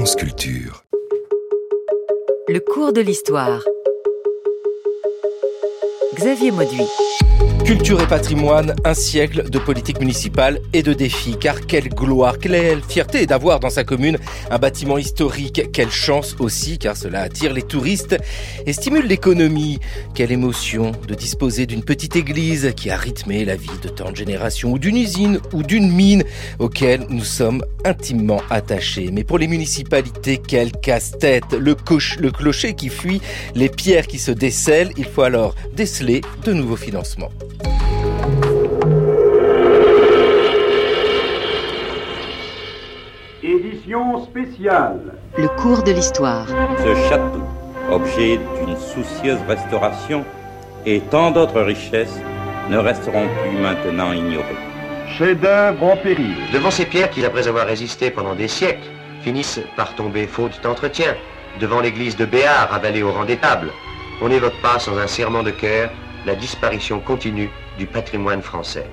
France Culture. Le cours de l'histoire. Xavier Mauduit. Culture et patrimoine, un siècle de politique municipale et de défis. Car quelle gloire, quelle fierté d'avoir dans sa commune un bâtiment historique. Quelle chance aussi, car cela attire les touristes et stimule l'économie. Quelle émotion de disposer d'une petite église qui a rythmé la vie de tant de générations, ou d'une usine ou d'une mine auquel nous sommes intimement attachés. Mais pour les municipalités, quel casse-tête. Le clocher qui fuit, les pierres qui se décèlent. Il faut alors déceler de nouveaux financements. Édition spéciale. Le cours de l'histoire. Ce château, objet d'une soucieuse restauration, et tant d'autres richesses ne resteront plus maintenant ignorées. Chef-d'œuvre en péril. Devant ces pierres qui, après avoir résisté pendant des siècles, finissent par tomber faute d'entretien, devant l'église de Béart avalée au rang des tables, on n'évoque pas sans un serrement de cœur la disparition continue du patrimoine français.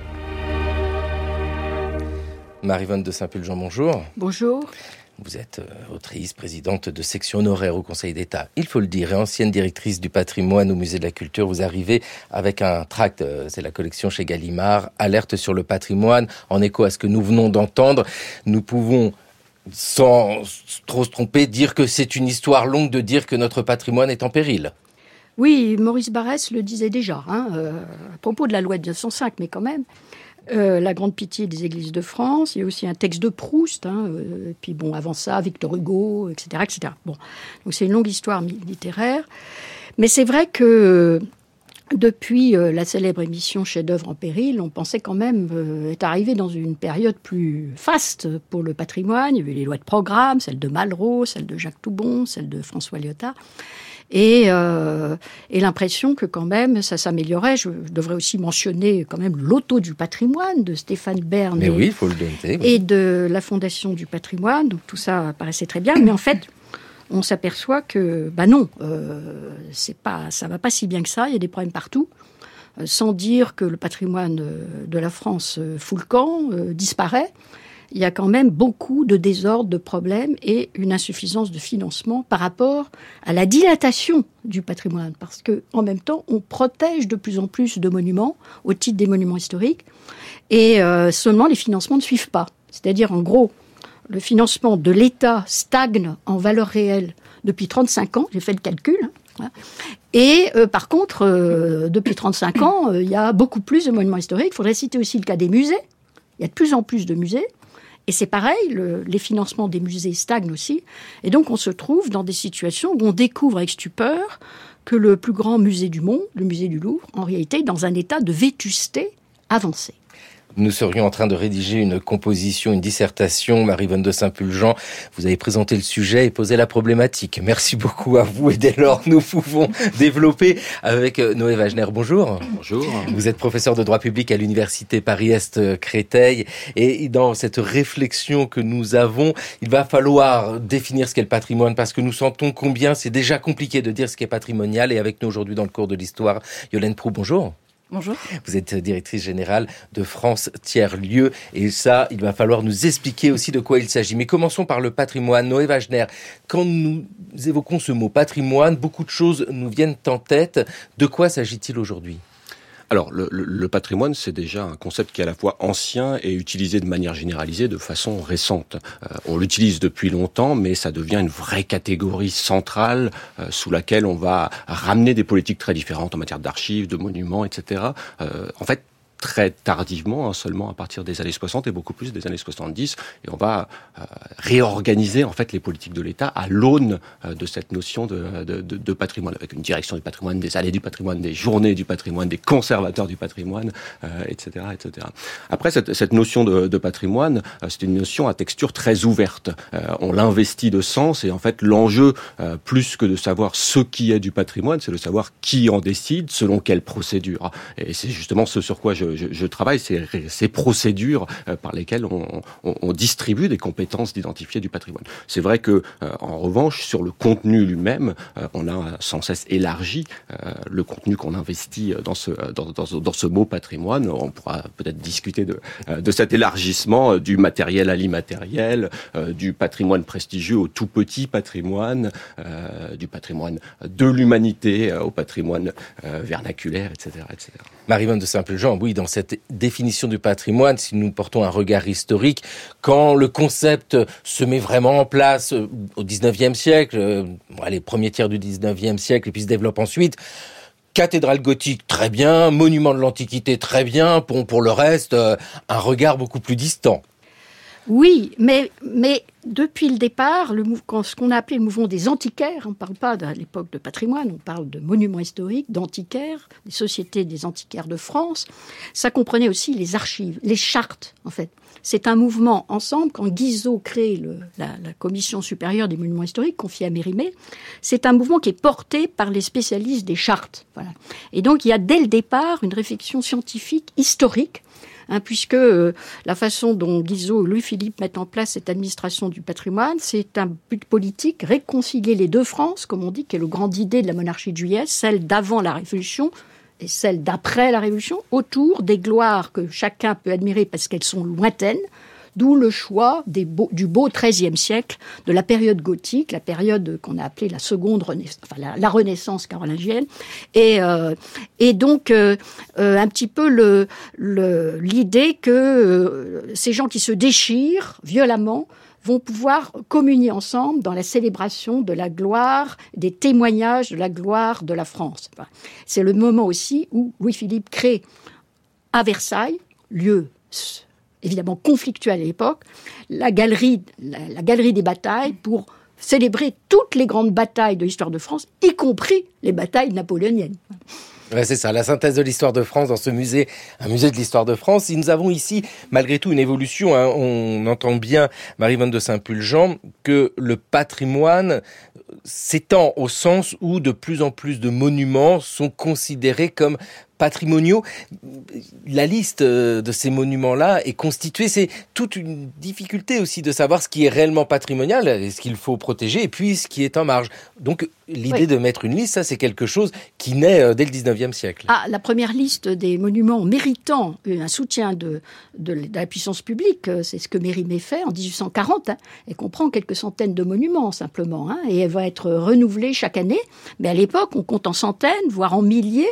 Marie-Vonne de Saint-Pulgent, bonjour. Bonjour. Vous êtes autrice, présidente de section honoraire au Conseil d'État, il faut le dire, et ancienne directrice du patrimoine au Musée de la Culture. Vous arrivez avec un tract, c'est la collection chez Gallimard, Alerte sur le patrimoine, en écho à ce que nous venons d'entendre. Nous pouvons, sans trop se tromper, dire que c'est une histoire longue de dire que notre patrimoine est en péril. Oui, Maurice Barrès le disait déjà, à propos de la loi de 1905, mais quand même. La grande pitié des églises de France, il y a aussi un texte de Proust, puis bon, avant ça, Victor Hugo, etc., etc. Bon, donc c'est une longue histoire littéraire, mais c'est vrai que depuis la célèbre émission Chef-d'œuvre en péril, on pensait quand même être arrivé dans une période plus faste pour le patrimoine. Il y avait les lois de programme, celle de Malraux, celle de Jacques Toubon, celle de François Lyotard. Et l'impression que quand même ça s'améliorait. Je devrais aussi mentionner quand même l'auto du patrimoine de Stéphane Bern. Mais oui, il faut le donner. Et de la Fondation du patrimoine. Donc tout ça paraissait très bien. Mais en fait, on s'aperçoit que, non, ça va pas si bien que ça. Il y a des problèmes partout. Sans dire que le patrimoine de la France fout le camp, disparaît. Il y a quand même beaucoup de désordres, de problèmes et une insuffisance de financement par rapport à la dilatation du patrimoine. Parce que, en même temps, on protège de plus en plus de monuments au titre des monuments historiques et seulement les financements ne suivent pas. C'est-à-dire, en gros, le financement de l'État stagne en valeur réelle depuis 35 ans. J'ai fait le calcul. Et par contre, depuis 35 ans, il y a beaucoup plus de monuments historiques. Il faudrait citer aussi le cas des musées. Il y a de plus en plus de musées. Et c'est pareil, les financements des musées stagnent aussi. Et donc, on se trouve dans des situations où on découvre avec stupeur que le plus grand musée du monde, le musée du Louvre, en réalité, est dans un état de vétusté avancé. Nous serions en train de rédiger une composition, une dissertation. Marie-Vonne de Saint-Pulgent, vous avez présenté le sujet et posé la problématique. Merci beaucoup à vous et dès lors, nous pouvons développer avec Noé Wagner. Bonjour. Bonjour. Vous êtes professeur de droit public à l'université Paris-Est Créteil et dans cette réflexion que nous avons, il va falloir définir ce qu'est le patrimoine parce que nous sentons combien c'est déjà compliqué de dire ce qu'est patrimonial. Et avec nous aujourd'hui dans le cours de l'histoire, Yolène Proux, bonjour. Bonjour. Vous êtes directrice générale de France Tiers-Lieux et ça, il va falloir nous expliquer aussi de quoi il s'agit. Mais commençons par le patrimoine. Noé Wagner, quand nous évoquons ce mot patrimoine, beaucoup de choses nous viennent en tête. De quoi s'agit-il aujourd'hui ? Alors, le patrimoine, c'est déjà un concept qui est à la fois ancien et utilisé de manière généralisée de façon récente. On l'utilise depuis longtemps, mais ça devient une vraie catégorie centrale sous laquelle on va ramener des politiques très différentes en matière d'archives, de monuments, etc. En fait, très tardivement, seulement à partir des années 60 et beaucoup plus des années 70. Et on va réorganiser en fait les politiques de l'État à l'aune de cette notion de patrimoine, avec une direction du patrimoine, des allées du patrimoine, des journées du patrimoine, des conservateurs du patrimoine, etc., etc. Après, cette notion de patrimoine, c'est une notion à texture très ouverte. On l'investit de sens et en fait l'enjeu, plus que de savoir ce qui est du patrimoine, c'est de savoir qui en décide, selon quelle procédure. Et c'est justement ce sur quoi je je travaille, ces procédures par lesquelles on distribue des compétences d'identifier du patrimoine. C'est vrai que, en revanche, sur le contenu lui-même, on a sans cesse élargi le contenu qu'on investit dans ce mot patrimoine. On pourra peut-être discuter de cet élargissement du matériel à l'immatériel, du patrimoine prestigieux au tout petit patrimoine, du patrimoine de l'humanité au patrimoine vernaculaire, etc., etc. Marie-Yvonne de Saint-Pulgent, oui, dans cette définition du patrimoine, si nous portons un regard historique, quand le concept se met vraiment en place au 19e siècle, les premiers tiers du 19e siècle, et puis se développe ensuite, cathédrale gothique, très bien, monument de l'Antiquité, très bien, pour le reste, un regard beaucoup plus distant. Oui, mais depuis le départ, ce qu'on a appelé le mouvement des antiquaires, on ne parle pas de l'époque de patrimoine, on parle de monuments historiques, d'antiquaires, des sociétés des antiquaires de France. Ça comprenait aussi les archives, les chartes, en fait. C'est un mouvement ensemble, quand Guizot crée la Commission supérieure des monuments historiques, confiée à Mérimée, c'est un mouvement qui est porté par les spécialistes des chartes. Voilà. Et donc, il y a dès le départ une réflexion scientifique, historique, puisque la façon dont Guizot et Louis-Philippe mettent en place cette administration du patrimoine, c'est un but politique, réconcilier les deux Frances, comme on dit, qui est le grand idée de la monarchie de Juillet, celle d'avant la Révolution et celle d'après la Révolution, autour des gloires que chacun peut admirer parce qu'elles sont lointaines, d'où le choix du beau XIIIe siècle, de la période gothique, la période qu'on a appelée la seconde Renaissance, enfin la Renaissance carolingienne, et donc un petit peu l'idée que ces gens qui se déchirent violemment vont pouvoir communier ensemble dans la célébration de la gloire, des témoignages de la gloire de la France. Enfin, c'est le moment aussi où Louis-Philippe crée à Versailles, lieu évidemment conflictuel à l'époque, la galerie des batailles pour célébrer toutes les grandes batailles de l'histoire de France, y compris les batailles napoléoniennes. Ouais, c'est ça, la synthèse de l'histoire de France dans ce musée, un musée de l'histoire de France. Et nous avons ici, malgré tout, une évolution. On entend bien, Marie-Yvonne de Saint-Pulgent, que le patrimoine s'étend au sens où de plus en plus de monuments sont considérés comme patrimoniaux. La liste de ces monuments-là est constituée. C'est toute une difficulté aussi de savoir ce qui est réellement patrimonial, et ce qu'il faut protéger, et puis ce qui est en marge. Donc, l'idée de mettre une liste, ça, c'est quelque chose qui naît dès le 19e siècle. La première liste des monuments méritant un soutien de la puissance publique, c'est ce que Mérimée fait en 1840. Elle comprend quelques centaines de monuments, simplement, et elle va être renouvelée chaque année. Mais à l'époque, on compte en centaines, voire en milliers.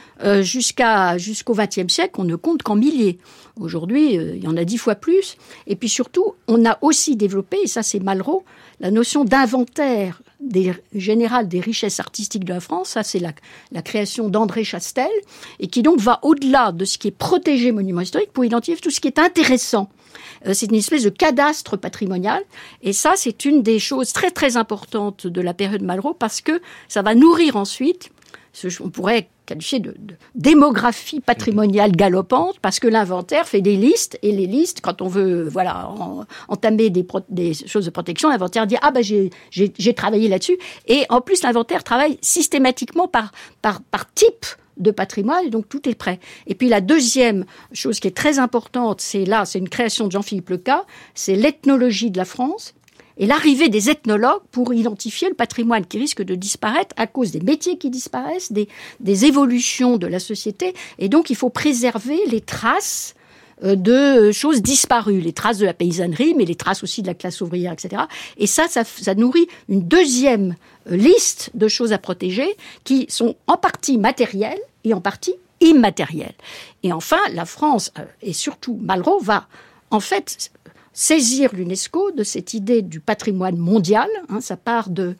Jusqu'au XXe siècle, on ne compte qu'en milliers. Aujourd'hui, il y en a 10 fois plus. Et puis surtout, on a aussi développé, et ça c'est Malraux, la notion d'inventaire général des richesses artistiques de la France. Ça c'est la création d'André Chastel, et qui donc va au-delà de ce qui est protégé monument historique pour identifier tout ce qui est intéressant. C'est une espèce de cadastre patrimonial. Et ça, c'est une des choses très très importantes de la période Malraux, parce que ça va nourrir ensuite, on pourrait qualifié de démographie patrimoniale galopante, parce que l'inventaire fait des listes, et les listes, quand on veut entamer des choses de protection, l'inventaire dit j'ai travaillé là-dessus, et en plus l'inventaire travaille systématiquement par type de patrimoine, et donc tout est prêt. Et puis la deuxième chose qui est très importante, c'est une création de Jean-Philippe Lecat, c'est l'ethnologie de la France, et l'arrivée des ethnologues pour identifier le patrimoine qui risque de disparaître à cause des métiers qui disparaissent, des évolutions de la société. Et donc, il faut préserver les traces de choses disparues, les traces de la paysannerie, mais les traces aussi de la classe ouvrière, etc. Et ça nourrit une deuxième liste de choses à protéger qui sont en partie matérielles et en partie immatérielles. Et enfin, la France, et surtout Malraux, va en fait saisir l'UNESCO de cette idée du patrimoine mondial. Ça part de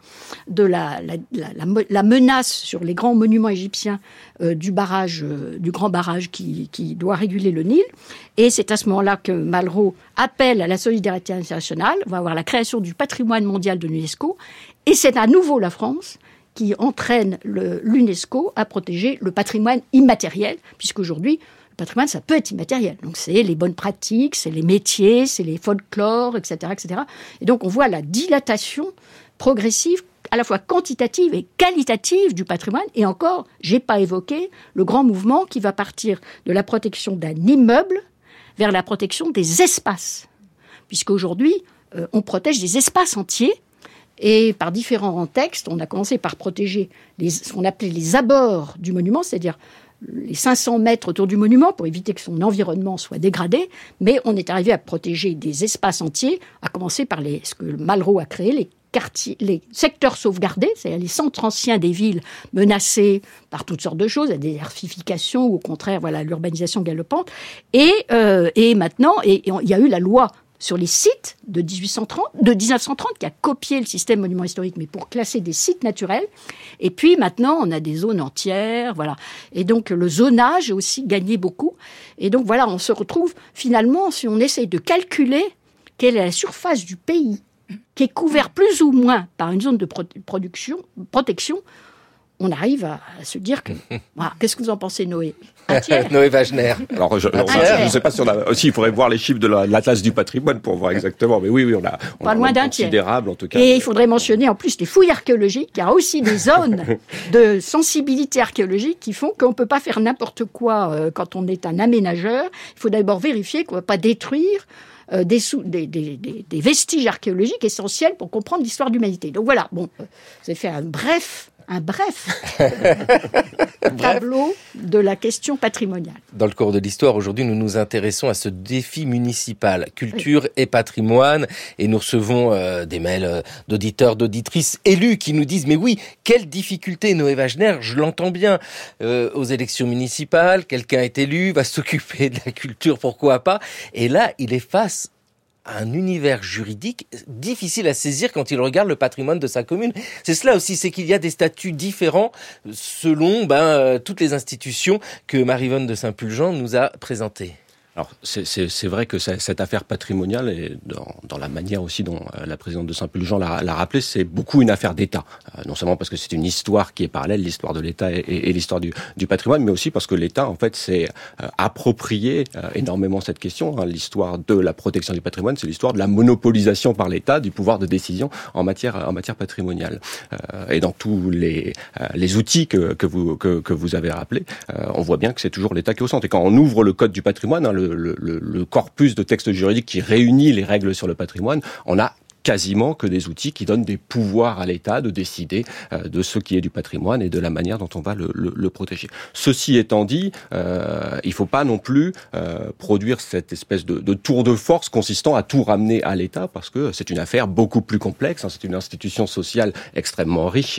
la menace sur les grands monuments égyptiens du grand barrage qui doit réguler le Nil. Et c'est à ce moment-là que Malraux appelle à la solidarité internationale. On va avoir la création du patrimoine mondial de l'UNESCO. Et c'est à nouveau la France qui entraîne l'UNESCO à protéger le patrimoine immatériel, puisqu'aujourd'hui, le patrimoine, ça peut être immatériel. Donc, c'est les bonnes pratiques, c'est les métiers, c'est les folklores, etc., etc. Et donc, on voit la dilatation progressive à la fois quantitative et qualitative du patrimoine. Et encore, j'ai pas évoqué le grand mouvement qui va partir de la protection d'un immeuble vers la protection des espaces. Puisqu'aujourd'hui, on protège des espaces entiers. Et par différents textes, on a commencé par protéger ce qu'on appelait les abords du monument, c'est-à-dire les 500 mètres autour du monument pour éviter que son environnement soit dégradé. Mais on est arrivé à protéger des espaces entiers, à commencer par ce que Malraux a créé, les secteurs sauvegardés, c'est-à-dire les centres anciens des villes menacés par toutes sortes de choses, la désertification ou au contraire, voilà, l'urbanisation galopante. Et maintenant, il y a eu la loi sur les sites de 1930 qui a copié le système monument historique, mais pour classer des sites naturels. Et puis maintenant, on a des zones entières, voilà. Et donc le zonage a aussi gagné beaucoup. Et donc voilà, on se retrouve finalement, si on essaye de calculer quelle est la surface du pays qui est couvert plus ou moins par une zone de protection, on arrive à se dire que... Voilà. Qu'est-ce que vous en pensez, Noé? Un tiers? Noé Wagner. Alors, je ne sais pas si on a... Aussi, il faudrait voir les chiffres de l'Atlas du patrimoine pour voir exactement. Mais oui, on a pas loin d'un considérable, en tout cas. Et il faudrait mentionner en plus les fouilles archéologiques. Il y a aussi des zones de sensibilité archéologique qui font qu'on ne peut pas faire n'importe quoi quand on est un aménageur. Il faut d'abord vérifier qu'on ne va pas détruire des vestiges archéologiques essentiels pour comprendre l'histoire de l'humanité. Donc voilà, bon, vous avez fait un bref tableau de la question patrimoniale. Dans le cours de l'histoire, aujourd'hui, nous nous intéressons à ce défi municipal, culture et patrimoine, et nous recevons des mails d'auditeurs, d'auditrices élus qui nous disent « Mais oui, quelle difficulté, Noé Wagner, je l'entends bien, aux élections municipales, quelqu'un est élu, va s'occuper de la culture, pourquoi pas ?» Et là, il est face un univers juridique difficile à saisir quand il regarde le patrimoine de sa commune. C'est cela aussi, c'est qu'il y a des statuts différents selon toutes les institutions que Maryvonne de Saint-Pulgent nous a présentées. Alors, c'est vrai que cette affaire patrimoniale, et dans la manière aussi dont la présidente de Saint-Pulgent l'a rappelé, c'est beaucoup une affaire d'État. Non seulement parce que c'est une histoire qui est parallèle, l'histoire de l'État et l'histoire du patrimoine, mais aussi parce que l'État, en fait, s'est approprié énormément cette question. L'histoire de la protection du patrimoine, c'est l'histoire de la monopolisation par l'État du pouvoir de décision en matière patrimoniale. Et dans tous les outils que vous avez rappelés, on voit bien que c'est toujours l'État qui est au centre. Et quand on ouvre le code du patrimoine, le corpus de textes juridiques qui réunit les règles sur le patrimoine, on a quasiment que des outils qui donnent des pouvoirs à l'État de décider de ce qui est du patrimoine et de la manière dont on va le protéger. Ceci étant dit, il faut pas non plus produire cette espèce de tour de force consistant à tout ramener à l'État, parce que c'est une affaire beaucoup plus complexe. C'est une institution sociale extrêmement riche.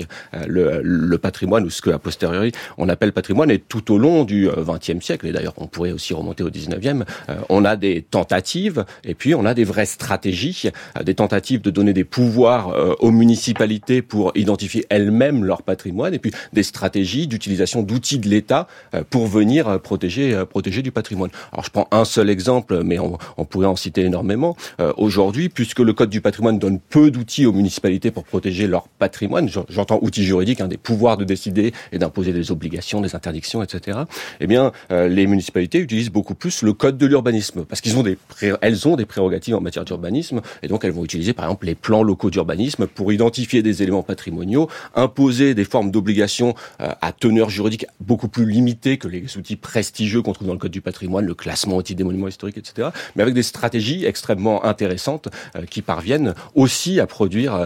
Le patrimoine, ou ce que a posteriori on appelle patrimoine, et tout au long du XXe siècle, et d'ailleurs on pourrait aussi remonter au XIXe, on a des tentatives, et puis on a des vraies stratégies, des tentatives de donner des pouvoirs aux municipalités pour identifier elles-mêmes leur patrimoine, et puis des stratégies d'utilisation d'outils de l'État pour venir protéger du patrimoine. Alors je prends un seul exemple, mais on pourrait en citer énormément. Aujourd'hui, puisque le Code du patrimoine donne peu d'outils aux municipalités pour protéger leur patrimoine, j'entends outils juridiques, des pouvoirs de décider et d'imposer des obligations, des interdictions, etc. Eh bien, les municipalités utilisent beaucoup plus le Code de l'urbanisme, parce qu'elles ont des prérogatives en matière d'urbanisme, et donc elles vont utiliser par exemple les plans locaux d'urbanisme pour identifier des éléments patrimoniaux, imposer des formes d'obligations à teneur juridique beaucoup plus limitée que les outils prestigieux qu'on trouve dans le Code du patrimoine, le classement au titre des monuments historiques, etc., mais avec des stratégies extrêmement intéressantes qui parviennent aussi à produire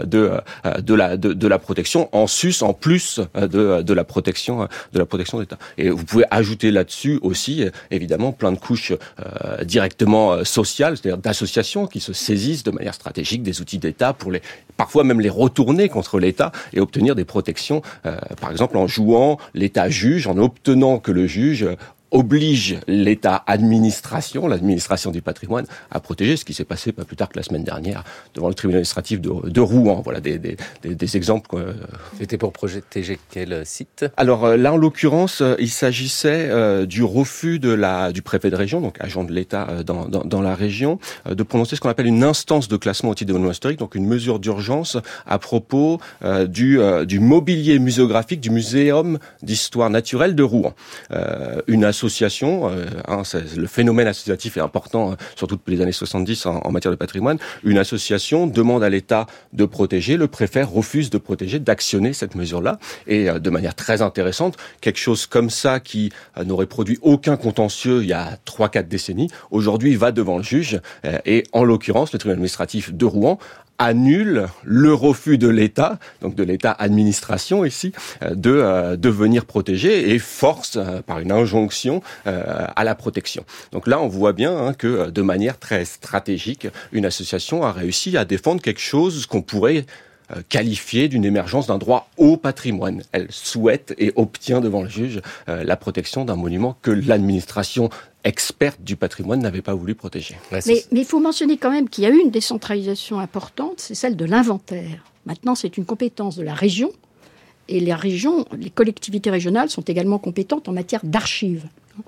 de la protection en plus de la protection d'État. Et vous pouvez ajouter là-dessus aussi, évidemment, plein de couches directement sociales, c'est-à-dire d'associations qui se saisissent de manière stratégique des outils d'État pour parfois même les retourner contre l'État et obtenir des protections, par exemple en jouant l'État juge, en obtenant que le juge oblige l'administration du patrimoine à protéger, ce qui s'est passé pas plus tard que la semaine dernière devant le tribunal administratif de Rouen. Voilà des exemples. C'était pour protéger quel site? Alors là, en l'occurrence, il s'agissait du refus du préfet de région, donc agent de l'État dans la région, de prononcer ce qu'on appelle une instance de classement au titre des monuments historiques, donc une mesure d'urgence à propos du mobilier muséographique du Muséum d'histoire naturelle de Rouen. Une association, le phénomène associatif est important, surtout depuis les années 70 en matière de patrimoine. Une association demande à l'État de protéger, le préfet refuse de protéger, d'actionner cette mesure-là. Et de manière très intéressante, quelque chose comme ça qui n'aurait produit aucun contentieux il y a 3-4 décennies, aujourd'hui va devant le juge et en l'occurrence le tribunal administratif de Rouen annule le refus de l'État, donc de l'État administration ici, de venir protéger et force par une injonction à la protection. Donc là, on voit bien que de manière très stratégique, une association a réussi à défendre quelque chose qu'on pourrait qualifiée d'une émergence d'un droit au patrimoine. Elle souhaite et obtient devant le juge la protection d'un monument que l'administration experte du patrimoine n'avait pas voulu protéger. Mais il faut mentionner quand même qu'il y a eu une décentralisation importante, c'est celle de l'inventaire. Maintenant, c'est une compétence de la région, et les collectivités régionales sont également compétentes en matière d'archives.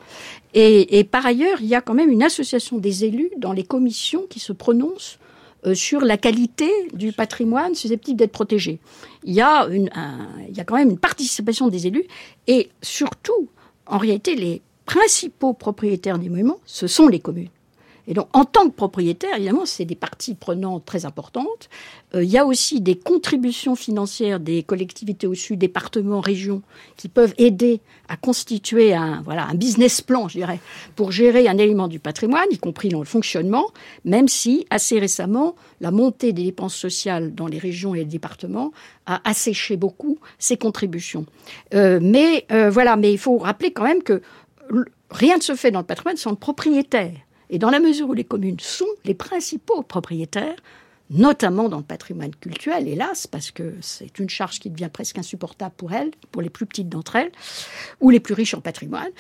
Et par ailleurs, il y a quand même une association des élus dans les commissions qui se prononcent sur la qualité du patrimoine susceptible d'être protégé. Il y a quand même une participation des élus et surtout, en réalité, les principaux propriétaires des monuments, ce sont les communes. Et donc, en tant que propriétaire, évidemment, c'est des parties prenantes très importantes. Il y a aussi des contributions financières des collectivités au sud, départements, régions, qui peuvent aider à constituer un business plan, je dirais, pour gérer un élément du patrimoine, y compris dans le fonctionnement, même si, assez récemment, la montée des dépenses sociales dans les régions et les départements a asséché beaucoup ces contributions. Mais il faut rappeler quand même que rien ne se fait dans le patrimoine sans le propriétaire. Et dans la mesure où les communes sont les principaux propriétaires, notamment dans le patrimoine cultuel, hélas, parce que c'est une charge qui devient presque insupportable pour elles, pour les plus petites d'entre elles, ou les plus riches en patrimoine.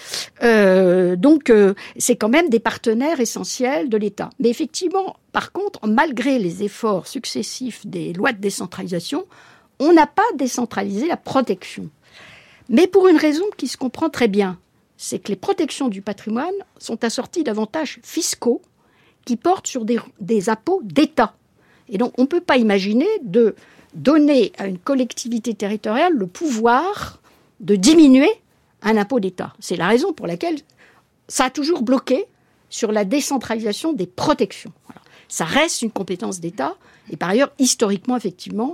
Donc, c'est quand même des partenaires essentiels de l'État. Mais effectivement, par contre, malgré les efforts successifs des lois de décentralisation, on n'a pas décentralisé la protection. Mais pour une raison qui se comprend très bien, c'est que les protections du patrimoine sont assorties d'avantages fiscaux qui portent sur des impôts d'État. Et donc, on ne peut pas imaginer de donner à une collectivité territoriale le pouvoir de diminuer un impôt d'État. C'est la raison pour laquelle ça a toujours bloqué sur la décentralisation des protections. Voilà. Ça reste une compétence d'État. Et par ailleurs, historiquement, effectivement,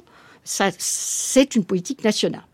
c'est une politique nationale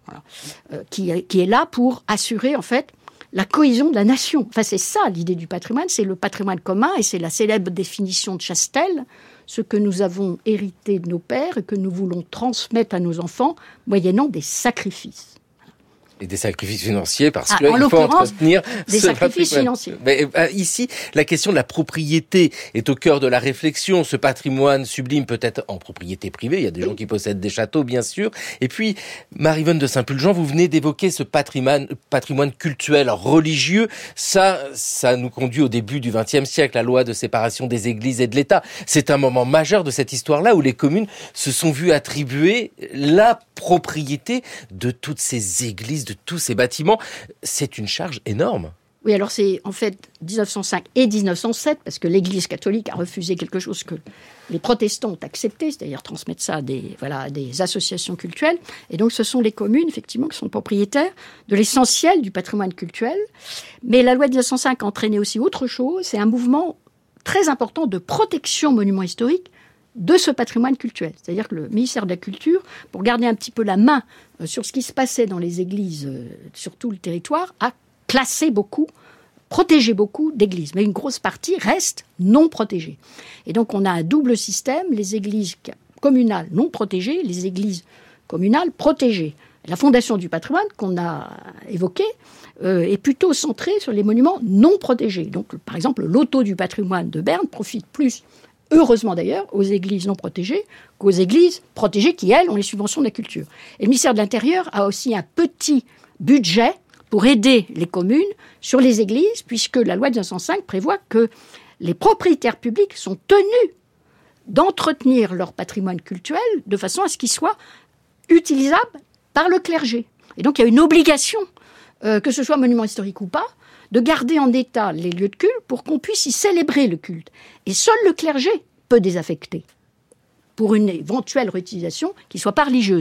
qui est là pour assurer, en fait, la cohésion de la nation. Enfin, c'est ça l'idée du patrimoine, c'est le patrimoine commun et c'est la célèbre définition de Chastel, ce que nous avons hérité de nos pères et que nous voulons transmettre à nos enfants moyennant des sacrifices. Et des sacrifices financiers, parce qu'il faut entretenir des sacrifices financiers. Mais ici, la question de la propriété est au cœur de la réflexion. Ce patrimoine sublime peut être en propriété privée. Il y a des gens qui possèdent des châteaux, bien sûr. Et puis, Marie-Vonne de Saint-Pulgent, vous venez d'évoquer ce patrimoine cultuel, religieux. Ça nous conduit au début du XXe siècle, la loi de séparation des églises et de l'État. C'est un moment majeur de cette histoire-là où les communes se sont vues attribuer la propriété de toutes ces églises, de tous ces bâtiments. C'est une charge énorme. Oui, alors c'est en fait 1905 et 1907, parce que l'Église catholique a refusé quelque chose que les protestants ont accepté, c'est-à-dire transmettre ça à des associations cultuelles. Et donc ce sont les communes, effectivement, qui sont propriétaires de l'essentiel du patrimoine cultuel. Mais la loi de 1905 a entraîné aussi autre chose, c'est un mouvement très important de protection monuments historiques de ce patrimoine cultuel. C'est-à-dire que le ministère de la Culture, pour garder un petit peu la main sur ce qui se passait dans les églises sur tout le territoire, a classé beaucoup, protégé beaucoup d'églises. Mais une grosse partie reste non protégée. Et donc on a un double système, les églises communales non protégées, les églises communales protégées. La Fondation du patrimoine, qu'on a évoquée, est plutôt centrée sur les monuments non protégés. Donc, par exemple, le loto du patrimoine de Berne profite plus, heureusement d'ailleurs, aux églises non protégées qu'aux églises protégées qui, elles, ont les subventions de la culture. Et le ministère de l'Intérieur a aussi un petit budget pour aider les communes sur les églises, puisque la loi de 1905 prévoit que les propriétaires publics sont tenus d'entretenir leur patrimoine cultuel de façon à ce qu'il soit utilisable par le clergé. Et donc il y a une obligation, que ce soit monument historique ou pas, de garder en état les lieux de culte pour qu'on puisse y célébrer le culte. Et seul le clergé peut désaffecter pour une éventuelle réutilisation qui ne soit pas religieuse.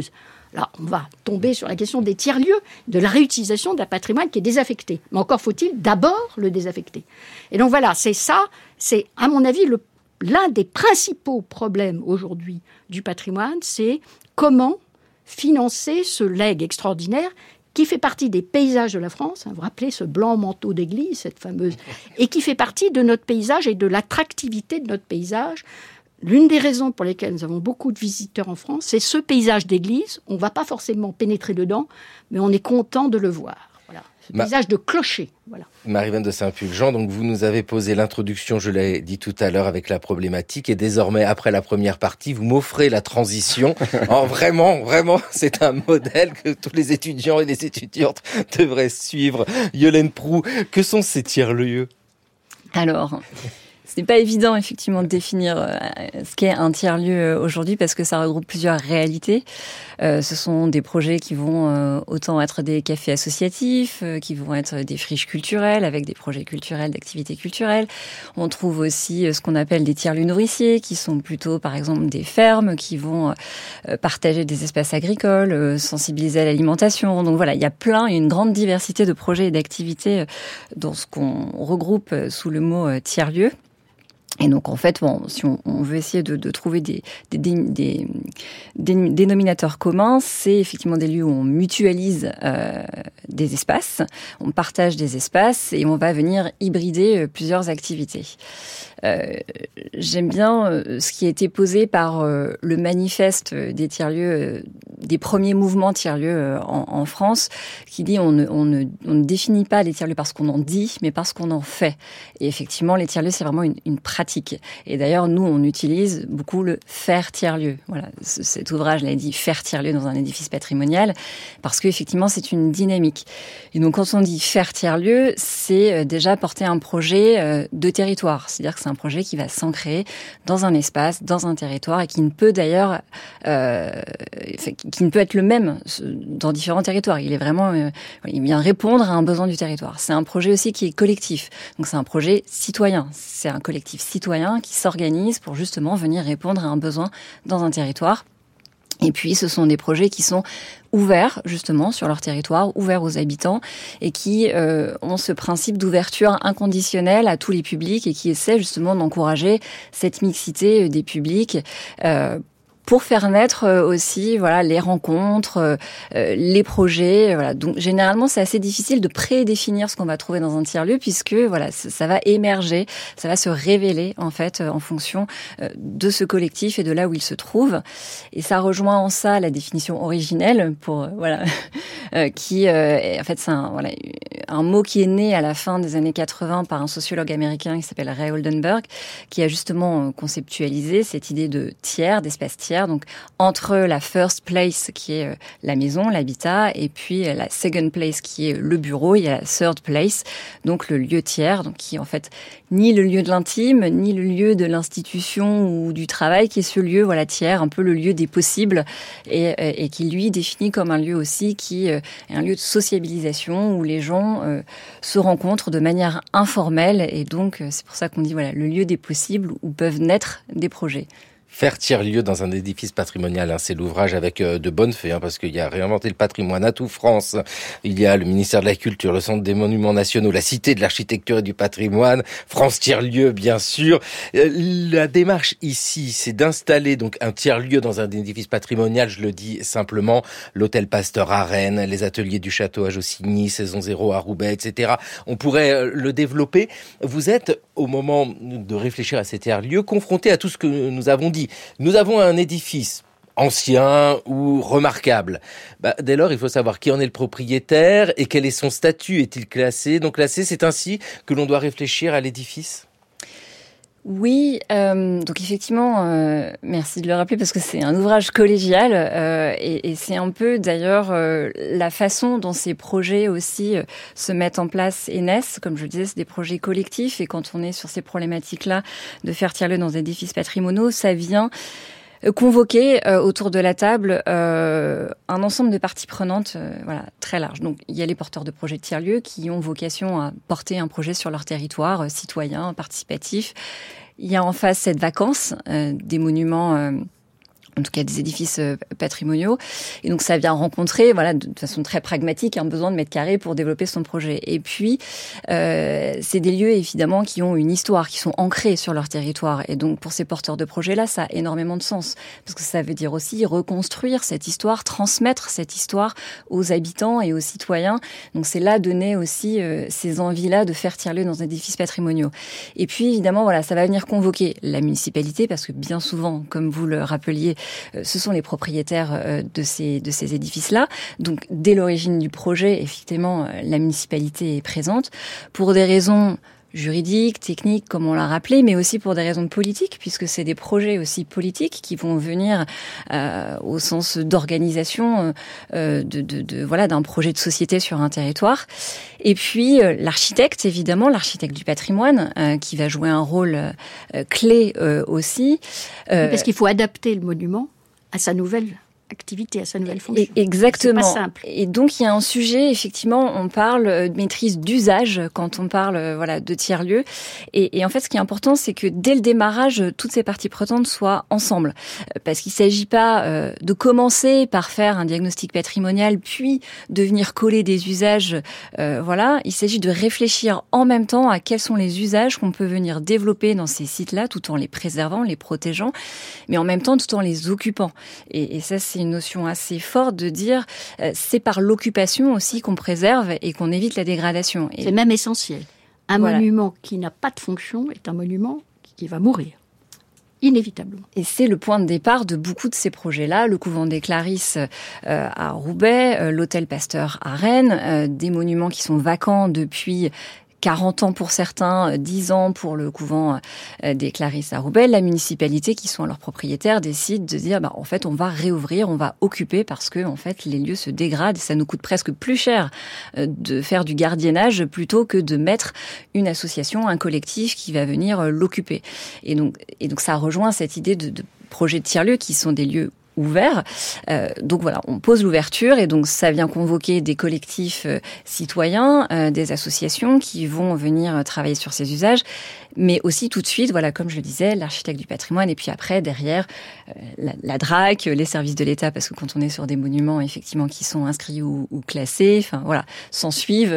Là, on va tomber sur la question des tiers-lieux, de la réutilisation d'un patrimoine qui est désaffecté. Mais encore faut-il d'abord le désaffecter. Et donc voilà, c'est à mon avis l'un des principaux problèmes aujourd'hui du patrimoine, c'est comment financer ce legs extraordinaire qui fait partie des paysages de la France. Vous vous rappelez ce blanc manteau d'église, cette fameuse, et qui fait partie de notre paysage et de l'attractivité de notre paysage. L'une des raisons pour lesquelles nous avons beaucoup de visiteurs en France, c'est ce paysage d'église. On ne va pas forcément pénétrer dedans, mais on est content de le voir. Voilà. Ce paysage de clocher. Voilà. Marie-Vanne de Saint-Pulgent, donc vous nous avez posé l'introduction, je l'ai dit tout à l'heure, avec la problématique, et désormais, après la première partie, vous m'offrez la transition. Alors vraiment, c'est un modèle que tous les étudiants et les étudiantes devraient suivre. Yolène Proux, que sont ces tiers-lieux ? Alors, ce n'est pas évident, effectivement, de définir ce qu'est un tiers-lieu aujourd'hui parce que ça regroupe plusieurs réalités. Ce sont des projets qui vont autant être des cafés associatifs, qui vont être des friches culturelles avec des projets culturels, d'activités culturelles. On trouve aussi ce qu'on appelle des tiers-lieux nourriciers qui sont plutôt, par exemple, des fermes qui vont partager des espaces agricoles, sensibiliser à l'alimentation. Donc voilà, il y a une grande diversité de projets et d'activités dans ce qu'on regroupe sous le mot tiers-lieu. Et donc, en fait, si on veut essayer de trouver des dénominateurs communs, c'est effectivement des lieux où on mutualise des espaces, on partage des espaces et on va venir hybrider plusieurs activités. J'aime bien ce qui a été posé par le manifeste des tiers-lieux, des premiers mouvements tiers-lieux en France, qui dit on ne définit pas les tiers-lieux parce qu'on en dit, mais parce qu'on en fait. Et effectivement, les tiers-lieux, c'est vraiment une pratique. Et d'ailleurs, nous, on utilise beaucoup le faire tiers-lieu. Voilà, cet ouvrage l'a dit, faire tiers-lieu dans un édifice patrimonial, parce qu'effectivement, c'est une dynamique. Et donc, quand on dit faire tiers-lieu, c'est déjà porter un projet de territoire. C'est-à-dire que c'est un projet qui va s'ancrer dans un espace, dans un territoire, et qui ne peut d'ailleurs, qui ne peut être le même dans différents territoires. Il est vraiment, il vient répondre à un besoin du territoire. C'est un projet aussi qui est collectif. Donc c'est un projet citoyen. C'est un collectif citoyen qui s'organise pour justement venir répondre à un besoin dans un territoire. Et puis, ce sont des projets qui sont ouverts, justement, sur leur territoire, ouverts aux habitants, et qui ont ce principe d'ouverture inconditionnelle à tous les publics et qui essaient, justement, d'encourager cette mixité des publics, pour faire naître aussi les rencontres, les projets. Voilà. Donc généralement, c'est assez difficile de prédéfinir ce qu'on va trouver dans un tiers-lieu puisque ça va émerger, ça va se révéler en fait en fonction de ce collectif et de là où il se trouve. Et ça rejoint en ça la définition originelle pour qui en fait c'est un mot qui est né à la fin des années 80 par un sociologue américain qui s'appelle Ray Oldenburg, qui a justement conceptualisé cette idée de tiers, d'espace tiers. Donc, entre la first place, qui est la maison, l'habitat, et puis la second place, qui est le bureau, il y a la third place, donc le lieu tiers, donc qui est en fait ni le lieu de l'intime, ni le lieu de l'institution ou du travail, qui est ce lieu, tiers, un peu le lieu des possibles, et qui, lui, définit comme un lieu aussi qui est un lieu de sociabilisation où les gens se rencontrent de manière informelle, et donc c'est pour ça qu'on dit, le lieu des possibles où peuvent naître des projets. Faire tiers-lieu dans un édifice patrimonial, c'est l'ouvrage avec de bonnes fées, parce qu'il y a Réinventer le patrimoine à tout France. Il y a le ministère de la Culture, le Centre des Monuments Nationaux, la Cité de l'Architecture et du Patrimoine, France Tiers-lieu, bien sûr. La démarche ici, c'est d'installer donc un tiers-lieu dans un édifice patrimonial, je le dis simplement, l'hôtel Pasteur à Rennes, les ateliers du château à Jossigny, Saison 0 à Roubaix, etc. On pourrait le développer. Vous êtes, au moment de réfléchir à ces tiers-lieux, confronté à tout ce que nous avons dit. Nous avons un édifice ancien ou remarquable. Dès lors, il faut savoir qui en est le propriétaire et quel est son statut. Est-il classé? Donc classé, c'est ainsi que l'on doit réfléchir à l'édifice? Oui, donc effectivement, merci de le rappeler parce que c'est un ouvrage collégial et c'est un peu d'ailleurs la façon dont ces projets aussi se mettent en place et naissent. Comme je le disais, c'est des projets collectifs et quand on est sur ces problématiques-là de faire tiers-lieu dans des édifices patrimoniaux, ça vient convoquer autour de la table un ensemble de parties prenantes très large. Donc il y a les porteurs de projets de tiers-lieux qui ont vocation à porter un projet sur leur territoire citoyen, participatif. Il y a en face cette vacance des monuments en tout cas des édifices patrimoniaux. Et donc ça vient rencontrer, voilà, de façon très pragmatique, un besoin de mètres carrés pour développer son projet. Et puis, c'est des lieux évidemment qui ont une histoire, qui sont ancrés sur leur territoire. Et donc pour ces porteurs de projets-là, ça a énormément de sens. Parce que ça veut dire aussi reconstruire cette histoire, transmettre cette histoire aux habitants et aux citoyens. Donc c'est là donner aussi ces envies-là de faire tiers-lieu dans des édifices patrimoniaux. Et puis évidemment, voilà, ça va venir convoquer la municipalité, parce que bien souvent, comme vous le rappeliez, ce sont les propriétaires de ces édifices-là. Donc, dès l'origine du projet, effectivement, la municipalité est présente pour des raisons juridiques, techniques, comme on l'a rappelé, mais aussi pour des raisons politiques, puisque c'est des projets aussi politiques qui vont venir au sens d'organisation voilà, d'un projet de société sur un territoire. Et puis l'architecte, évidemment, l'architecte du patrimoine, qui va jouer un rôle clé aussi. Parce qu'il faut adapter le monument à sa nouvelle activité, à sa nouvelle fonction. Exactement. C'est pas simple. Et donc, il y a un sujet, effectivement, on parle de maîtrise d'usage quand on parle voilà, de tiers-lieux. Et en fait, ce qui est important, c'est que dès le démarrage, toutes ces parties prenantes soient ensemble. Parce qu'il ne s'agit pas de commencer par faire un diagnostic patrimonial, puis de venir coller des usages. Voilà. Il s'agit de réfléchir en même temps à quels sont les usages qu'on peut venir développer dans ces sites-là, tout en les préservant, les protégeant, mais en même temps, tout en les occupant. Et ça, c'est une notion assez forte de dire c'est par l'occupation aussi qu'on préserve et qu'on évite la dégradation. Et c'est même essentiel. Un monument qui n'a pas de fonction est un monument qui va mourir. Inévitablement. Et c'est le point de départ de beaucoup de ces projets-là. Le couvent des Clarisses à Roubaix, l'hôtel Pasteur à Rennes, des monuments qui sont vacants depuis 40 ans pour certains, 10 ans pour le couvent des Clarisses à Roubaix. La municipalité, qui sont leurs propriétaires, décide de dire, en fait, on va réouvrir, on va occuper parce que, en fait, les lieux se dégradent et ça nous coûte presque plus cher de faire du gardiennage plutôt que de mettre une association, un collectif qui va venir l'occuper. Et donc, ça rejoint cette idée de projets de tiers-lieux qui sont des lieux ouverts. Donc voilà, on pose l'ouverture et donc ça vient convoquer des collectifs citoyens, des associations qui vont venir travailler sur ces usages, mais aussi tout de suite, voilà, comme je le disais, l'architecte du patrimoine et puis après, derrière, la DRAC, les services de l'État, parce que quand on est sur des monuments, effectivement, qui sont inscrits ou classés, enfin voilà, s'en suivent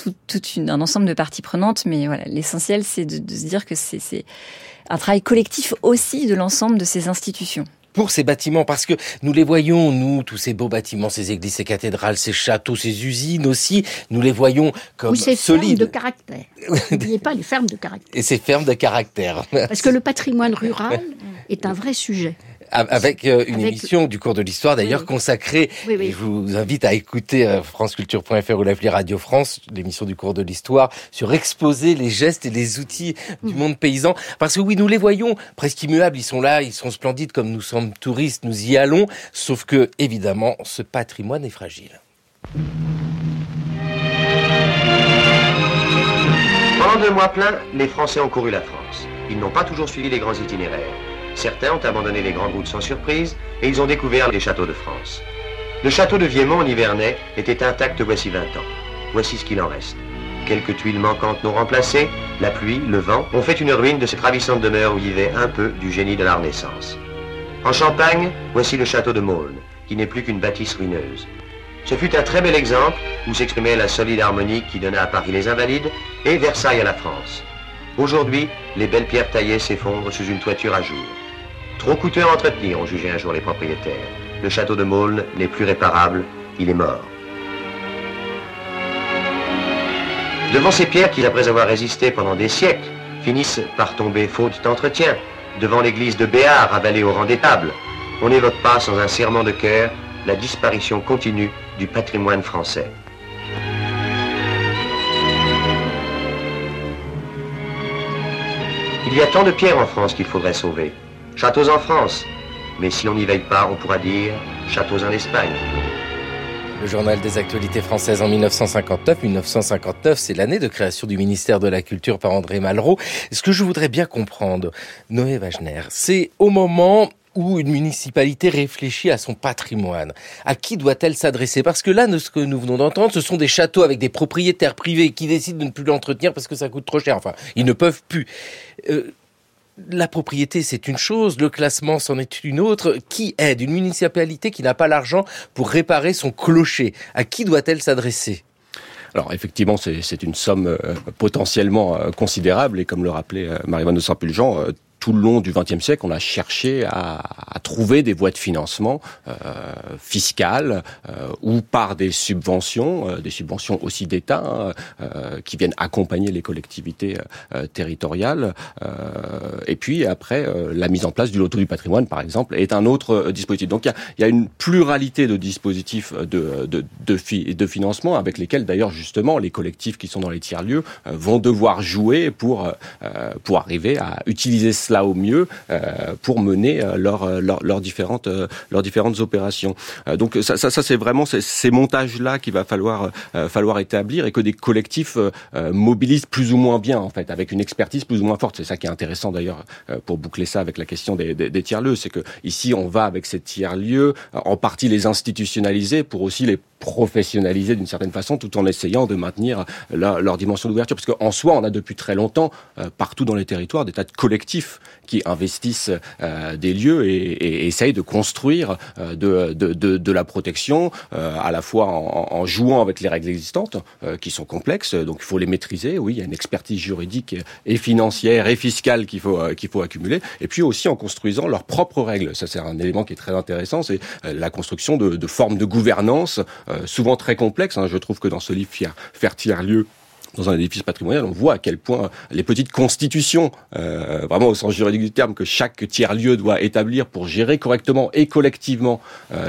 un ensemble de parties prenantes, mais voilà, l'essentiel, c'est de se dire que c'est un travail collectif aussi de l'ensemble de ces institutions. Pour ces bâtiments, parce que nous les voyons, nous, tous ces beaux bâtiments, ces églises, ces cathédrales, ces châteaux, ces usines aussi, nous les voyons comme solides. Ou ces fermes de caractère. N'oubliez pas les fermes de caractère. Et ces fermes de caractère. Parce que le patrimoine rural est un vrai sujet. Avec une émission du cours de l'histoire d'ailleurs consacrée. Oui. Et je vous invite à écouter franceculture.fr ou l'appli Radio France, l'émission du cours de l'histoire, sur exposer les gestes et les outils du monde paysan. Parce que oui, nous les voyons presque immuables, ils sont là, ils sont splendides comme nous sommes touristes, nous y allons. Sauf que, évidemment, ce patrimoine est fragile. Pendant 2 mois pleins, les Français ont couru la France. Ils n'ont pas toujours suivi les grands itinéraires. Certains ont abandonné les grandes routes sans surprise et ils ont découvert les châteaux de France. Le château de Viémont en Nivernais était intact voici 20 ans. Voici ce qu'il en reste. Quelques tuiles manquantes non remplacées, la pluie, le vent ont fait une ruine de cette ravissante demeure où vivait un peu du génie de la Renaissance. En Champagne, voici le château de Maulne, qui n'est plus qu'une bâtisse ruineuse. Ce fut un très bel exemple où s'exprimait la solide harmonie qui donna à Paris les Invalides et Versailles à la France. Aujourd'hui, les belles pierres taillées s'effondrent sous une toiture à jour. Trop coûteux à entretenir, ont jugé un jour les propriétaires. Le château de Maulne n'est plus réparable, il est mort. Devant ces pierres qui, après avoir résisté pendant des siècles, finissent par tomber faute d'entretien, devant l'église de Béart avalée au rang d'étable, on n'évoque pas sans un serrement de cœur la disparition continue du patrimoine français. Il y a tant de pierres en France qu'il faudrait sauver. Châteaux en France, mais si l'on n'y veille pas, on pourra dire châteaux en Espagne. Le journal des actualités françaises en 1959. 1959, c'est l'année de création du ministère de la Culture par André Malraux. Ce que je voudrais bien comprendre, Noé Wagner, c'est au moment où une municipalité réfléchit à son patrimoine. À qui doit-elle s'adresser ? Parce que là, ce que nous venons d'entendre, ce sont des châteaux avec des propriétaires privés qui décident de ne plus l'entretenir parce que ça coûte trop cher. Enfin, ils ne peuvent plus. la propriété, c'est une chose, le classement, c'en est une autre. Qui aide une municipalité qui n'a pas l'argent pour réparer son clocher? À qui doit-elle s'adresser? Alors effectivement, c'est une somme potentiellement considérable, et comme le rappelait Marie-Vanne de Saint-Pulgent, tout le long du XXe siècle, on a cherché à trouver des voies de financement fiscales ou par des subventions aussi d'État qui viennent accompagner les collectivités territoriales. Et puis après, la mise en place du loto du patrimoine, par exemple, est un autre dispositif. Donc il y a une pluralité de dispositifs de financement avec lesquels d'ailleurs justement les collectifs qui sont dans les tiers-lieux vont devoir jouer pour arriver à utiliser cela au mieux pour mener leurs différentes opérations. Donc ça c'est vraiment ces montages-là qu'il va falloir établir, et que des collectifs mobilisent plus ou moins bien, en fait, avec une expertise plus ou moins forte. C'est ça qui est intéressant d'ailleurs pour boucler ça avec la question des tiers-lieux, c'est que ici on va avec ces tiers-lieux en partie les institutionnaliser pour aussi les professionnaliser d'une certaine façon, tout en essayant de maintenir leur dimension d'ouverture. Parce qu'en soi, on a depuis très longtemps, partout dans les territoires, des tas de collectifs qui investissent des lieux et essayent de construire de la protection, à la fois en jouant avec les règles existantes, qui sont complexes, donc il faut les maîtriser. Oui, il y a une expertise juridique et financière et fiscale qu'il faut accumuler, et puis aussi en construisant leurs propres règles. Ça, c'est un élément qui est très intéressant, c'est la construction de formes de gouvernance, souvent très complexes. Je trouve que dans ce livre Faire tiers-lieu dans un édifice patrimonial, on voit à quel point les petites constitutions, vraiment au sens juridique du terme, que chaque tiers-lieu doit établir pour gérer correctement et collectivement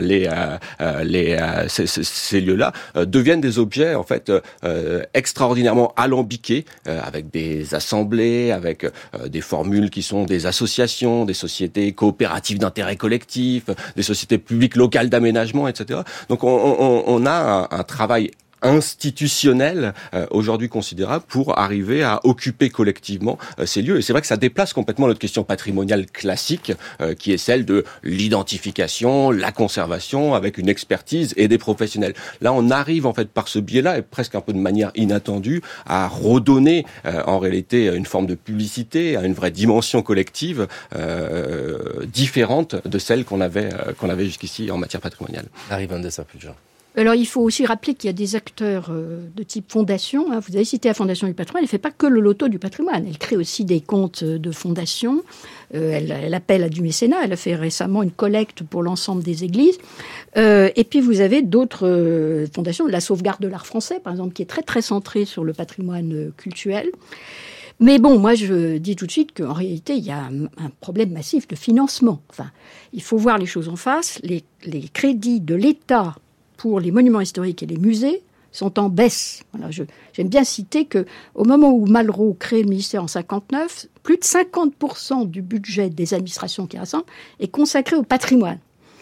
ces lieux-là, deviennent des objets en fait extraordinairement alambiqués, avec des assemblées, avec des formules qui sont des associations, des sociétés coopératives d'intérêt collectif, des sociétés publiques locales d'aménagement, etc. Donc on a un travail institutionnel aujourd'hui considérable pour arriver à occuper collectivement ces lieux. Et c'est vrai que ça déplace complètement notre question patrimoniale classique, qui est celle de l'identification, la conservation, avec une expertise et des professionnels. Là, on arrive en fait par ce biais-là, et presque un peu de manière inattendue, à redonner en réalité une forme de publicité, à une vraie dimension collective différente de celle qu'on avait jusqu'ici en matière patrimoniale. Marie-Vanne de Saint-Pulgent. Alors, il faut aussi rappeler qu'il y a des acteurs de type fondation. Vous avez cité la Fondation du patrimoine. Elle ne fait pas que le loto du patrimoine. Elle crée aussi des comptes de fondation. Elle appelle à du mécénat. Elle a fait récemment une collecte pour l'ensemble des églises. Et puis, vous avez d'autres fondations. La sauvegarde de l'art français, par exemple, qui est très, très centrée sur le patrimoine cultuel. Mais bon, moi, je dis tout de suite qu'en réalité, il y a un problème massif de financement. Enfin, il faut voir les choses en face. Les crédits de l'État pour les monuments historiques et les musées sont en baisse. Voilà, j'aime bien citer qu'au moment où Malraux crée le ministère en 1959, plus de 50% du budget des administrations qui rassemblent est consacré au patrimoine.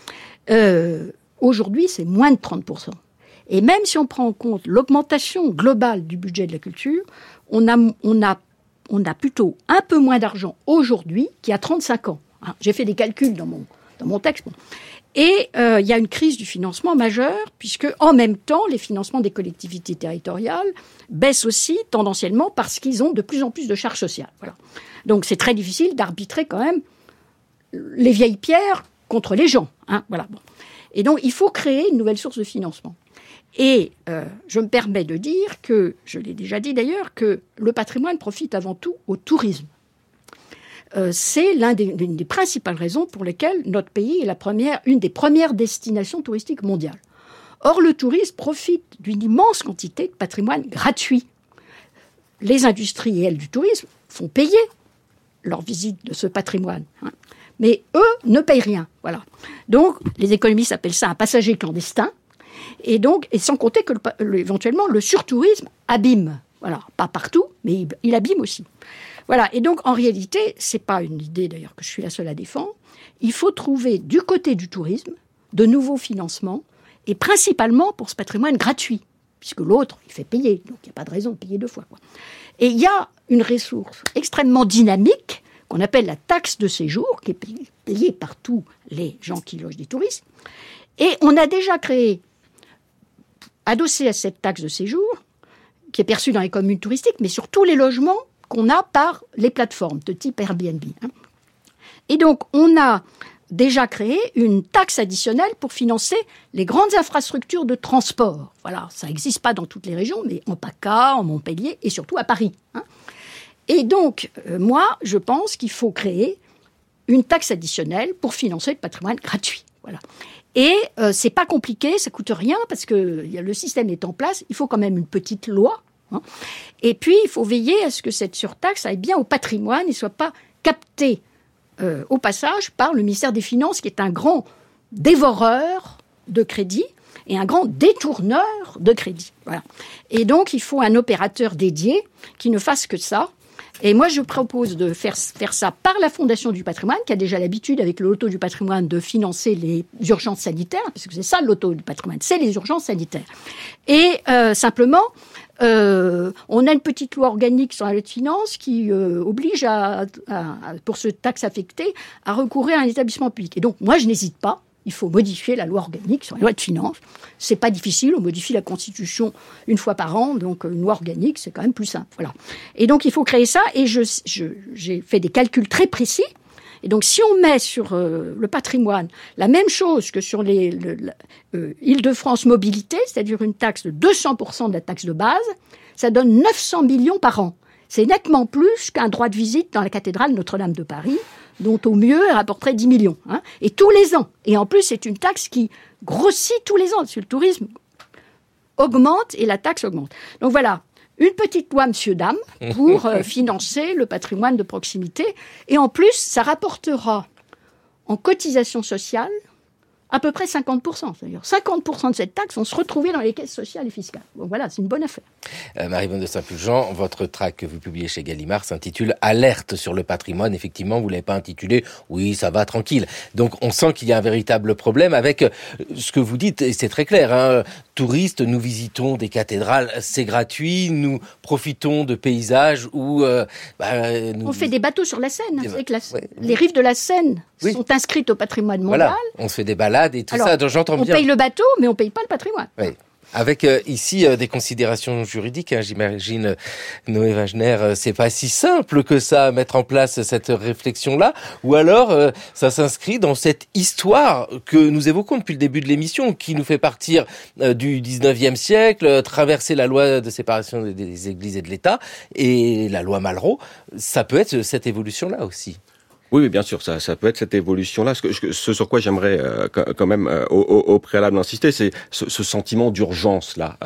Aujourd'hui, c'est moins de 30%. Et même si on prend en compte l'augmentation globale du budget de la culture, on a plutôt un peu moins d'argent aujourd'hui qu'il y a 35 ans. J'ai fait des calculs dans mon texte. Et il y a une crise du financement majeure, puisque en même temps, les financements des collectivités territoriales baissent aussi tendanciellement parce qu'ils ont de plus en plus de charges sociales. Voilà. Donc c'est très difficile d'arbitrer quand même les vieilles pierres contre les gens. Voilà. Bon. Et donc il faut créer une nouvelle source de financement. Et je me permets de dire que, je l'ai déjà dit d'ailleurs, que le patrimoine profite avant tout au tourisme. C'est l'une des principales raisons pour lesquelles notre pays est une des premières destinations touristiques mondiales. Or, le tourisme profite d'une immense quantité de patrimoine gratuit. Les industriels du tourisme font payer leur visite de ce patrimoine, mais eux ne payent rien. Voilà. Donc, les économistes appellent ça un passager clandestin, et sans compter que éventuellement le surtourisme abîme. Voilà, pas partout, mais il abîme aussi. Voilà, et donc en réalité, c'est pas une idée d'ailleurs que je suis la seule à défendre. Il faut trouver du côté du tourisme de nouveaux financements, et principalement pour ce patrimoine gratuit, puisque l'autre, il fait payer, donc il n'y a pas de raison de payer deux fois. Et il y a une ressource extrêmement dynamique qu'on appelle la taxe de séjour, qui est payée par tous les gens qui logent des touristes. Et on a déjà créé, adossé à cette taxe de séjour, qui est perçue dans les communes touristiques, mais sur tous les logements qu'on a par les plateformes de type Airbnb. Et donc, on a déjà créé une taxe additionnelle pour financer les grandes infrastructures de transport. Voilà, ça n'existe pas dans toutes les régions, mais en PACA, en Montpellier et surtout à Paris. Et donc, moi, je pense qu'il faut créer une taxe additionnelle pour financer le patrimoine gratuit. Voilà. Et c'est pas compliqué, ça coûte rien parce que le système est en place. Il faut quand même une petite loi. Et puis, il faut veiller à ce que cette surtaxe aille bien au patrimoine et ne soit pas captée au passage par le ministère des Finances, qui est un grand dévoreur de crédit et un grand détourneur de crédit. Voilà. Et donc, il faut un opérateur dédié qui ne fasse que ça. Et moi, je propose de faire ça par la Fondation du patrimoine, qui a déjà l'habitude, avec le loto du patrimoine, de financer les urgences sanitaires, parce que c'est ça le loto du patrimoine, c'est les urgences sanitaires. Et simplement, on a une petite loi organique sur la loi de finances qui oblige, pour ce taxe affectée, à recourir à un établissement public. Et donc, moi, je n'hésite pas. Il faut modifier la loi organique sur la loi de finances. C'est pas difficile, on modifie la Constitution une fois par an, donc une loi organique, c'est quand même plus simple. Voilà. Et donc, il faut créer ça, et j'ai fait des calculs très précis. Et donc, si on met sur le patrimoine la même chose que sur Île-de-France Mobilité, c'est-à-dire une taxe de 200% de la taxe de base, ça donne 900 millions par an. C'est nettement plus qu'un droit de visite dans la cathédrale Notre-Dame de Paris, dont au mieux elle rapporterait 10 millions. Et tous les ans. Et en plus, c'est une taxe qui grossit tous les ans, parce que le tourisme augmente et la taxe augmente. Donc voilà, une petite loi monsieur-dame pour financer le patrimoine de proximité. Et en plus, ça rapportera en cotisation sociale à peu près 50%. C'est-à-dire 50% de cette taxe vont se retrouver dans les caisses sociales et fiscales. Donc voilà, c'est une bonne affaire. Marie-Vonne de Saint-Pulgent, votre tract que vous publiez chez Gallimard s'intitule « Alerte sur le patrimoine ». Effectivement, vous ne l'avez pas intitulé « Oui, ça va, tranquille ». Donc on sent qu'il y a un véritable problème avec ce que vous dites, et c'est très clair. Touristes, nous visitons des cathédrales, c'est gratuit, nous profitons de paysages où... On fait des bateaux sur la Seine. Vous savez que les rives de la Seine sont inscrites au patrimoine mondial. Voilà, on se fait des balades et tout ça, donc j'entends bien. On paye le bateau, mais on ne paye pas le patrimoine. Oui. Avec ici des considérations juridiques, j'imagine, Noé Wagner, c'est pas si simple que ça à mettre en place cette réflexion-là, ou alors ça s'inscrit dans cette histoire que nous évoquons depuis le début de l'émission, qui nous fait partir du 19e siècle, traverser la loi de séparation des églises et de l'État, et la loi Malraux. Ça peut être cette évolution-là aussi. Oui, bien sûr, ça peut être cette évolution-là. Ce sur quoi j'aimerais quand même au préalable insister, c'est ce sentiment d'urgence-là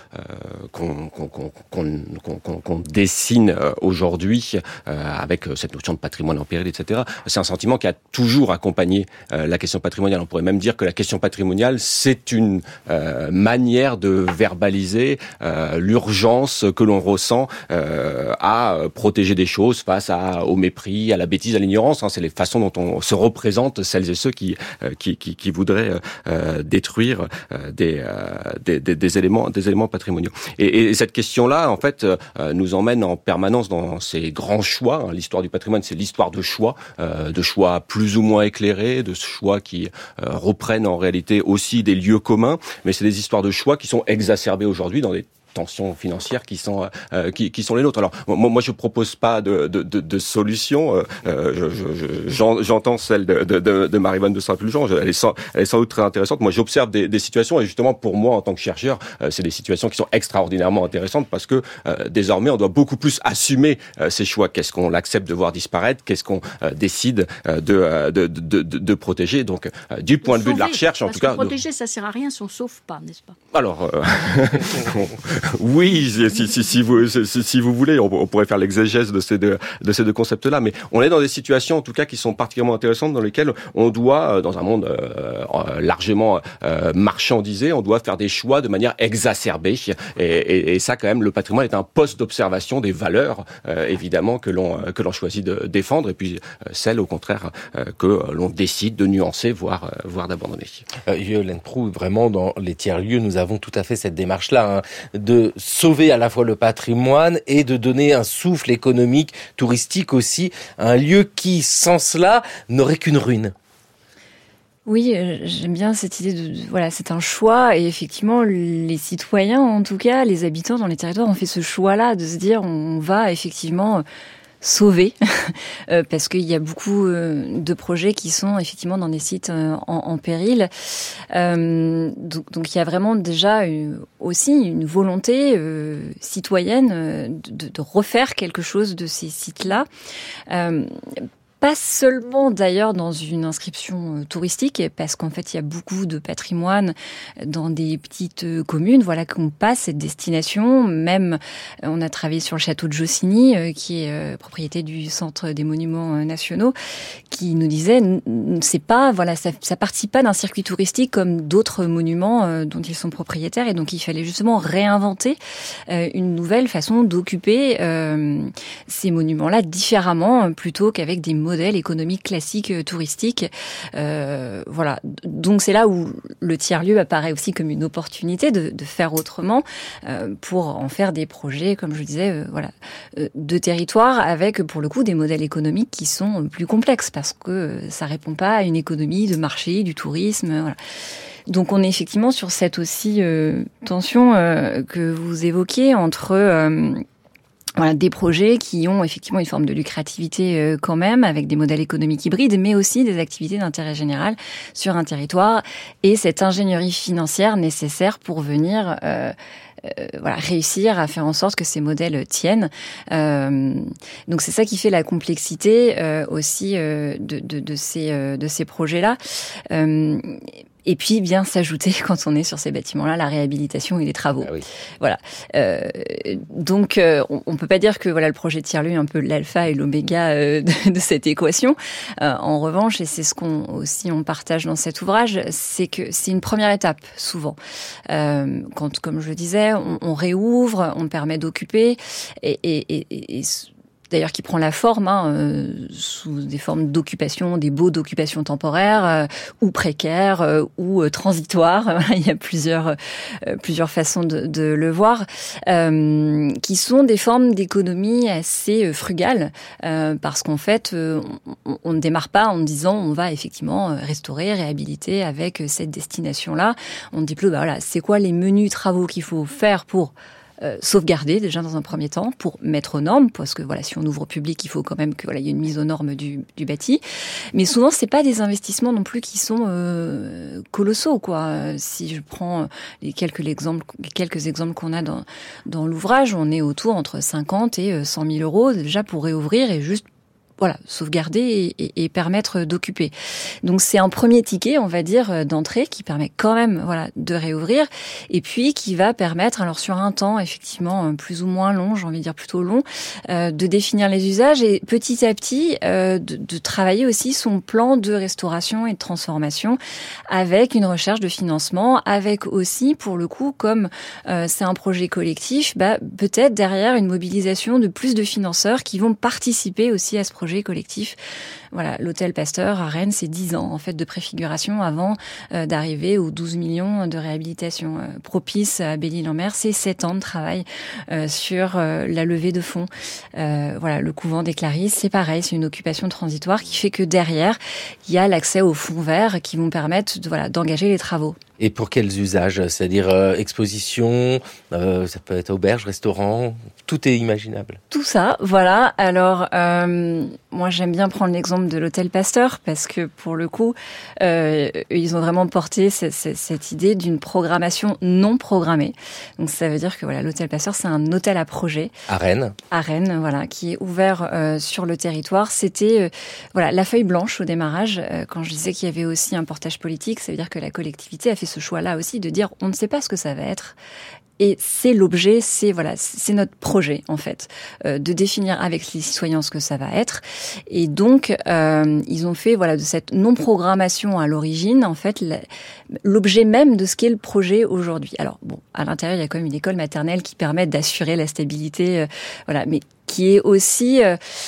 qu'on dessine aujourd'hui avec cette notion de patrimoine en péril, etc. C'est un sentiment qui a toujours accompagné la question patrimoniale. On pourrait même dire que la question patrimoniale, c'est une manière de verbaliser l'urgence que l'on ressent à protéger des choses face au mépris, à la bêtise, à l'ignorance. C'est les façons dont on se représente celles et ceux qui voudraient détruire des éléments patrimoniaux. Et cette question-là, en fait, nous emmène en permanence dans ces grands choix. L'histoire du patrimoine, c'est l'histoire de choix plus ou moins éclairés, de choix qui reprennent en réalité aussi des lieux communs, mais c'est des histoires de choix qui sont exacerbées aujourd'hui dans des tensions financières qui sont les nôtres. Alors moi je propose pas de solution. J'entends celle de Marie-Vonne de Saint-Pulgent. Elle est sans doute très intéressante. Moi j'observe des situations, et justement pour moi en tant que chercheur, c'est des situations qui sont extraordinairement intéressantes parce que désormais on doit beaucoup plus assumer ces choix. Qu'est-ce qu'on accepte de voir disparaître, qu'est-ce qu'on décide de protéger. Donc du point de vue de la recherche, en tout cas, protéger ça sert à rien si on sauve pas, n'est-ce pas? Alors oui, si vous voulez, on pourrait faire l'exégèse de ces deux concepts-là, mais on est dans des situations, en tout cas, qui sont particulièrement intéressantes, dans lesquelles on doit, dans un monde largement marchandisé, on doit faire des choix de manière exacerbée, et ça, quand même, le patrimoine est un poste d'observation des valeurs, évidemment, que l'on choisit de défendre, et puis celles, au contraire, que l'on décide de nuancer, voire d'abandonner. Yolande Proulx, vraiment, dans les tiers-lieux, nous avons tout à fait cette démarche-là, de sauver à la fois le patrimoine et de donner un souffle économique, touristique aussi, à un lieu qui, sans cela, n'aurait qu'une ruine. Oui, j'aime bien cette idée voilà, c'est un choix et effectivement les citoyens, en tout cas les habitants dans les territoires, ont fait ce choix-là de se dire on va effectivement sauver parce qu'il y a beaucoup de projets qui sont effectivement dans des sites en péril. Donc il y a vraiment déjà aussi une volonté citoyenne de refaire quelque chose de ces sites-là. Pas seulement d'ailleurs dans une inscription touristique, parce qu'en fait il y a beaucoup de patrimoine dans des petites communes, voilà, qu'on passe cette destination. Même on a travaillé sur le château de Jossigny, qui est propriété du Centre des Monuments Nationaux, qui nous disait c'est pas, voilà, ça participe pas d'un circuit touristique comme d'autres monuments dont ils sont propriétaires, et donc il fallait justement réinventer une nouvelle façon d'occuper ces monuments-là différemment, plutôt qu'avec des modèles économiques classiques touristiques. Voilà. Donc c'est là où le tiers-lieu apparaît aussi comme une opportunité de faire autrement pour en faire des projets, comme je disais, voilà, de territoire, avec pour le coup des modèles économiques qui sont plus complexes, parce que ça répond pas à une économie de marché, du tourisme. Voilà. Donc on est effectivement sur cette aussi tension que vous évoquiez entre voilà, des projets qui ont effectivement une forme de lucrativité quand même, avec des modèles économiques hybrides, mais aussi des activités d'intérêt général sur un territoire, et cette ingénierie financière nécessaire pour venir voilà, réussir à faire en sorte que ces modèles tiennent. Donc c'est ça qui fait la complexité aussi de ces projets-là. Et puis bien s'ajouter, quand on est sur ces bâtiments-là, la réhabilitation et les travaux. Ah oui. Voilà. Donc on peut pas dire que voilà, le projet de tiers-lieu est un peu l'alpha et l'oméga de cette équation. En revanche, et c'est ce qu'on partage dans cet ouvrage, c'est que c'est une première étape souvent. Quand, comme je le disais, on réouvre, on permet d'occuper et d'ailleurs qui prend la forme sous des formes d'occupation, des baux d'occupation temporaire ou précaires ou transitoires. Il y a plusieurs façons de le voir, qui sont des formes d'économie assez frugales, parce qu'en fait, on ne démarre pas en disant on va effectivement restaurer, réhabiliter avec cette destination-là. On dit plus, voilà, c'est quoi les menus travaux qu'il faut faire pour sauvegarder déjà dans un premier temps, pour mettre aux normes, parce que voilà, si on ouvre au public, il faut quand même que voilà, il y ait une mise aux normes du bâti. Mais souvent, c'est pas des investissements non plus qui sont colossaux, quoi. Si je prends les quelques exemples qu'on a dans l'ouvrage, on est autour entre 50 et 100 000 euros déjà pour réouvrir et juste voilà, sauvegarder et permettre d'occuper. Donc c'est un premier ticket, on va dire, d'entrée qui permet quand même, voilà, de réouvrir, et puis qui va permettre, alors sur un temps effectivement plus ou moins long, j'ai envie de dire plutôt long, de définir les usages et petit à petit de travailler aussi son plan de restauration et de transformation avec une recherche de financement, avec aussi pour le coup, comme c'est un projet collectif, peut-être derrière une mobilisation de plus de financeurs qui vont participer aussi à ce projet collectif. Voilà, l'hôtel Pasteur à Rennes, c'est 10 ans en fait de préfiguration avant d'arriver aux 12 millions de réhabilitation. Propice à Belle-Île-en-Mer, c'est 7 ans de travail sur la levée de fonds. Voilà, le couvent des Clarisses, c'est pareil, c'est une occupation transitoire qui fait que derrière, il y a l'accès aux fonds verts qui vont permettre d'engager les travaux. Et pour quels usages? C'est-à-dire exposition, ça peut être auberge, restaurant, tout est imaginable. Tout ça, voilà. Alors, moi j'aime bien prendre l'exemple de l'hôtel Pasteur parce que pour le coup, ils ont vraiment porté cette idée d'une programmation non programmée. Donc ça veut dire que voilà, l'hôtel Pasteur, c'est un hôtel à projet. À Rennes. À Rennes, voilà, qui est ouvert sur le territoire. C'était voilà, la feuille blanche au démarrage. Quand je disais qu'il y avait aussi un portage politique, ça veut dire que la collectivité a fait ce choix-là aussi de dire on ne sait pas ce que ça va être. Et c'est l'objet, c'est notre projet en fait, de définir avec les citoyens ce que ça va être. Et donc ils ont fait voilà de cette non-programmation à l'origine en fait l'objet même de ce qu'est le projet aujourd'hui. Alors bon, à l'intérieur il y a quand même une école maternelle qui permet d'assurer la stabilité, voilà. Mais qui est aussi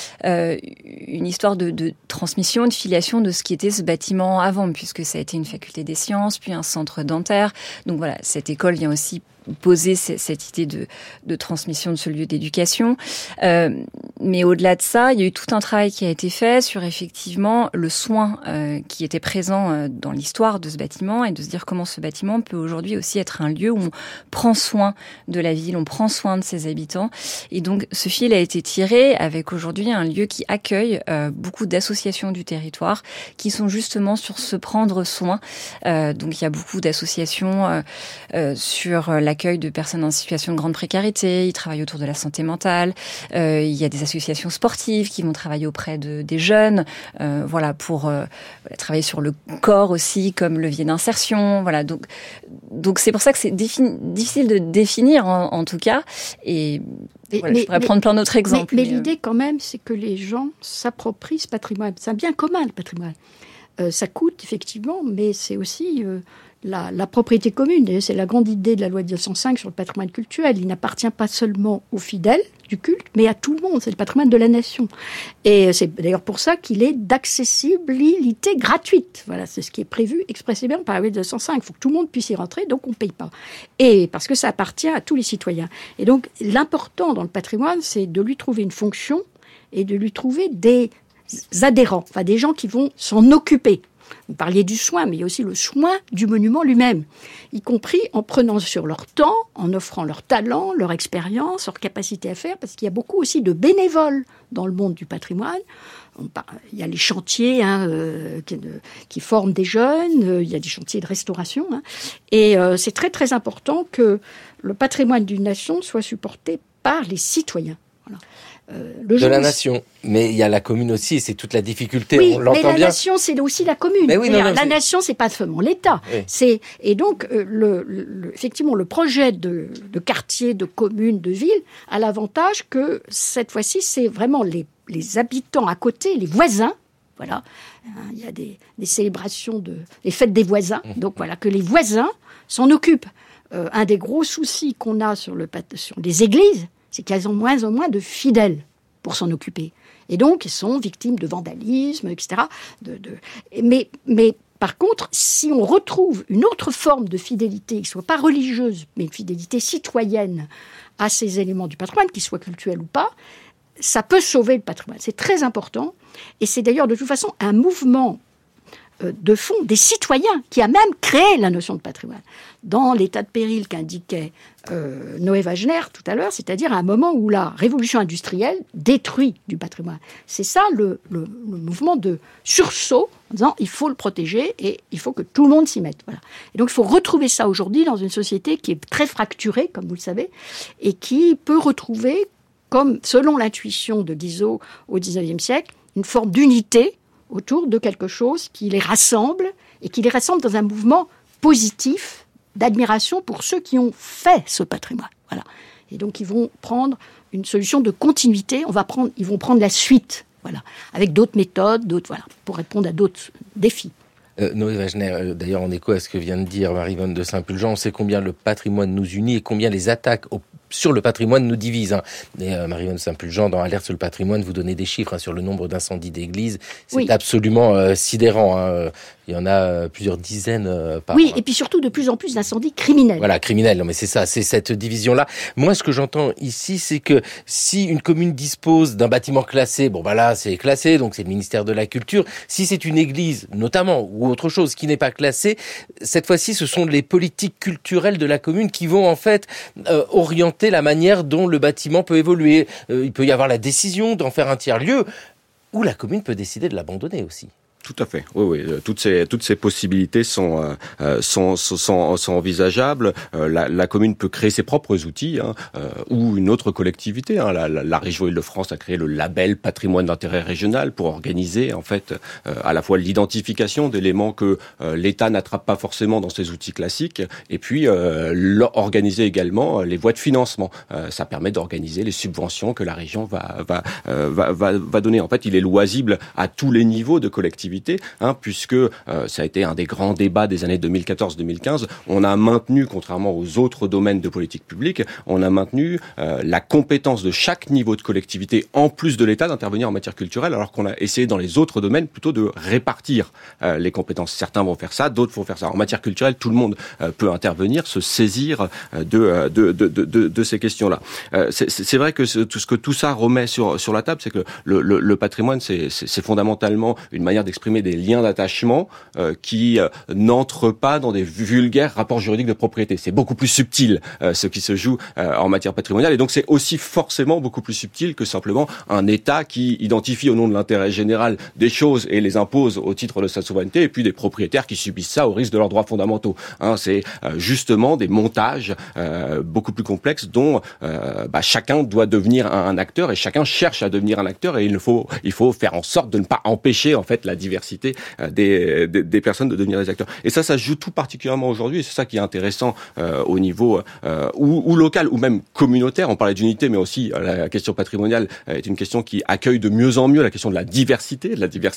une histoire de transmission, de filiation de ce qui était ce bâtiment avant, puisque ça a été une faculté des sciences, puis un centre dentaire. Donc voilà, cette école vient aussi poser cette idée de transmission de ce lieu d'éducation. Mais au-delà de ça, il y a eu tout un travail qui a été fait sur effectivement le soin qui était présent dans l'histoire de ce bâtiment et de se dire comment ce bâtiment peut aujourd'hui aussi être un lieu où on prend soin de la ville, on prend soin de ses habitants. Et donc ce fil a été tiré avec aujourd'hui un lieu qui accueille beaucoup d'associations du territoire qui sont justement sur se prendre soin. Donc il y a beaucoup d'associations sur l'accueil de personnes en situation de grande précarité, ils travaillent autour de la santé mentale, il y a des associations sportives qui vont travailler auprès des jeunes, pour travailler sur le corps aussi comme levier d'insertion, voilà. Donc c'est pour ça que c'est difficile de définir en tout cas, et je pourrais prendre plein d'autres exemples. Mais l'idée quand même, c'est que les gens s'approprient ce patrimoine. C'est un bien commun, le patrimoine. Ça coûte effectivement, mais c'est aussi la propriété commune. C'est la grande idée de la loi de 1905 sur le patrimoine culturel. Il n'appartient pas seulement aux fidèles du culte, mais à tout le monde. C'est le patrimoine de la nation. Et c'est d'ailleurs pour ça qu'il est d'accessibilité gratuite. Voilà, c'est ce qui est prévu expressément par la loi de 1905. Il faut que tout le monde puisse y rentrer, donc on ne paye pas. Et parce que ça appartient à tous les citoyens. Et donc l'important dans le patrimoine, c'est de lui trouver une fonction et de lui trouver des adhérents, enfin des gens qui vont s'en occuper. Vous parliez du soin, mais il y a aussi le soin du monument lui-même, y compris en prenant sur leur temps, en offrant leur talent, leur expérience, leur capacité à faire, parce qu'il y a beaucoup aussi de bénévoles dans le monde du patrimoine. Il y a les chantiers qui forment des jeunes, il y a des chantiers de restauration. Et c'est très très important que le patrimoine d'une nation soit supporté par les citoyens. Voilà. De la nation. Mais il y a la commune aussi, et c'est toute la difficulté, oui, on l'entend bien. Mais la nation, c'est aussi la commune. Mais oui, la nation, c'est pas seulement l'État. Oui. Et donc, effectivement, le projet de quartier, de commune, de ville a l'avantage que, cette fois-ci, c'est vraiment les habitants à côté, les voisins. Voilà. Il y a des célébrations les fêtes des voisins. Donc voilà, que les voisins s'en occupent. Un des gros soucis qu'on a sur les églises, c'est qu'elles ont moins en moins de fidèles pour s'en occuper. Et donc, ils sont victimes de vandalisme, etc. Mais par contre, si on retrouve une autre forme de fidélité, qui ne soit pas religieuse, mais une fidélité citoyenne à ces éléments du patrimoine, qu'ils soient cultuels ou pas, ça peut sauver le patrimoine. C'est très important. Et c'est d'ailleurs, de toute façon, un mouvement de fond des citoyens qui a même créé la notion de patrimoine. Dans l'état de péril qu'indiquait Noé Wagner tout à l'heure, c'est-à-dire à un moment où la révolution industrielle détruit du patrimoine. C'est ça le mouvement de sursaut en disant il faut le protéger et il faut que tout le monde s'y mette. Voilà. Et donc il faut retrouver ça aujourd'hui dans une société qui est très fracturée, comme vous le savez, et qui peut retrouver, comme selon l'intuition de Guizot au XIXe siècle, une forme d'unité autour de quelque chose qui les rassemble et qui les rassemble dans un mouvement positif d'admiration pour ceux qui ont fait ce patrimoine. Voilà. Et donc, ils vont prendre une solution de continuité. Ils vont prendre la suite, voilà, avec d'autres méthodes, pour répondre à d'autres défis. Noé Wagner, d'ailleurs, en écho à ce que vient de dire Marie-Vonne de Saint-Pulgent, on sait combien le patrimoine nous unit et combien les attaques sur le patrimoine nous divisent. Et Marie-Vonne de Saint-Pulgent, dans Alerte sur le patrimoine, vous donnez des chiffres sur le nombre d'incendies d'églises. C'est absolument sidérant. Il y en a plusieurs dizaines par an. Oui, et puis surtout de plus en plus d'incendies criminels. Voilà, criminels. Non, mais c'est ça, c'est cette division-là. Moi, ce que j'entends ici, c'est que si une commune dispose d'un bâtiment classé, là, c'est classé, donc c'est le ministère de la Culture. Si c'est une église, notamment, ou autre chose qui n'est pas classée, cette fois-ci, ce sont les politiques culturelles de la commune qui vont, en fait, orienter la manière dont le bâtiment peut évoluer. Il peut y avoir la décision d'en faire un tiers-lieu, ou la commune peut décider de l'abandonner aussi. Tout à fait. Oui. Toutes ces possibilités sont envisageables. La commune peut créer ses propres outils, ou une autre collectivité. La région Île-de-France a créé le label patrimoine d'intérêt régional pour organiser, en fait, à la fois l'identification d'éléments que l'État n'attrape pas forcément dans ses outils classiques, et puis organiser également les voies de financement. Ça permet d'organiser les subventions que la région va donner. En fait, il est loisible à tous les niveaux de collectivité collectivité, puisque ça a été un des grands débats des années 2014-2015. On a maintenu, contrairement aux autres domaines de politique publique, on a maintenu la compétence de chaque niveau de collectivité, en plus de l'État, d'intervenir en matière culturelle, alors qu'on a essayé dans les autres domaines plutôt de répartir les compétences. Certains vont faire ça, d'autres vont faire ça. En matière culturelle, tout le monde peut intervenir, se saisir de ces questions-là. C'est vrai que tout ça remet sur la table, c'est que le patrimoine, c'est fondamentalement une manière d'exprimer des liens d'attachement qui n'entrent pas dans des vulgaires rapports juridiques de propriété. C'est beaucoup plus subtil ce qui se joue en matière patrimoniale, et donc c'est aussi forcément beaucoup plus subtil que simplement un État qui identifie au nom de l'intérêt général des choses et les impose au titre de sa souveraineté, et puis des propriétaires qui subissent ça au risque de leurs droits fondamentaux. C'est justement des montages beaucoup plus complexes dont chacun doit devenir un acteur, et chacun cherche à devenir un acteur, et il faut faire en sorte de ne pas empêcher en fait la diversité des personnes de devenir des acteurs. Et ça se joue tout particulièrement aujourd'hui, et c'est ça qui est intéressant au niveau ou local ou même communautaire. On parlait d'unité, mais aussi la question patrimoniale est une question qui accueille de mieux en mieux la question de la diversité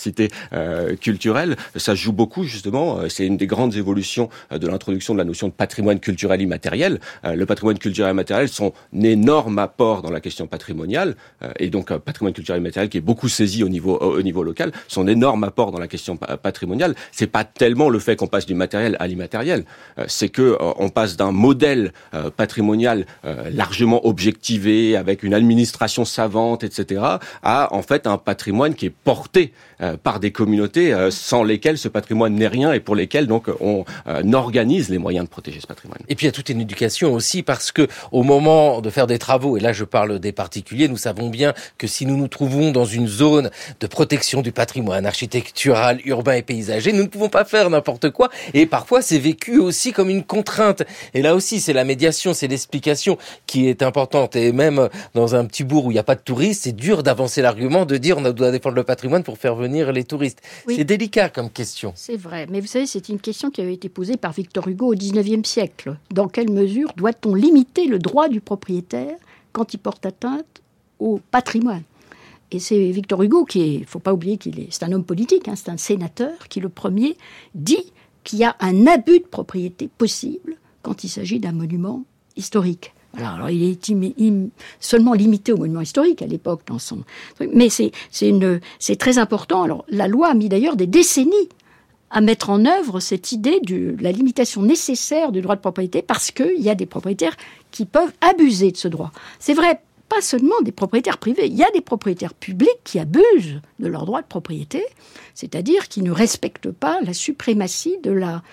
culturelle. Ça joue beaucoup justement. C'est une des grandes évolutions de l'introduction de la notion de patrimoine culturel immatériel. Le patrimoine culturel immatériel, son énorme apport dans la question patrimoniale, et donc patrimoine culturel immatériel qui est beaucoup saisi au niveau local, son énorme apport dans la question patrimoniale, c'est pas tellement le fait qu'on passe du matériel à l'immatériel, c'est que on passe d'un modèle patrimonial largement objectivé, avec une administration savante, etc., à en fait un patrimoine qui est porté par des communautés sans lesquelles ce patrimoine n'est rien, et pour lesquelles donc on organise les moyens de protéger ce patrimoine. Et puis il y a toute une éducation aussi, parce que au moment de faire des travaux, et là je parle des particuliers, nous savons bien que si nous nous trouvons dans une zone de protection du patrimoine architectural, urbain et paysager, nous ne pouvons pas faire n'importe quoi, et parfois c'est vécu aussi comme une contrainte. Et là aussi c'est la médiation, c'est l'explication qui est importante, et même dans un petit bourg où il n'y a pas de touristes, c'est dur d'avancer l'argument de dire on doit défendre le patrimoine pour faire venir les touristes. Oui. C'est délicat comme question. C'est vrai, mais vous savez, c'est une question qui avait été posée par Victor Hugo au XIXe siècle. Dans quelle mesure doit-on limiter le droit du propriétaire quand il porte atteinte au patrimoine ? Et c'est Victor Hugo il ne faut pas oublier c'est un homme politique, c'est un sénateur, qui le premier dit qu'il y a un abus de propriété possible quand il s'agit d'un monument historique. Alors il est seulement limité au monument historique à l'époque dans son truc, mais c'est très important. Alors la loi a mis d'ailleurs des décennies à mettre en œuvre cette idée de la limitation nécessaire du droit de propriété, parce qu'il y a des propriétaires qui peuvent abuser de ce droit. C'est vrai, pas seulement des propriétaires privés, il y a des propriétaires publics qui abusent de leur droit de propriété, c'est-à-dire qui ne respectent pas la suprématie la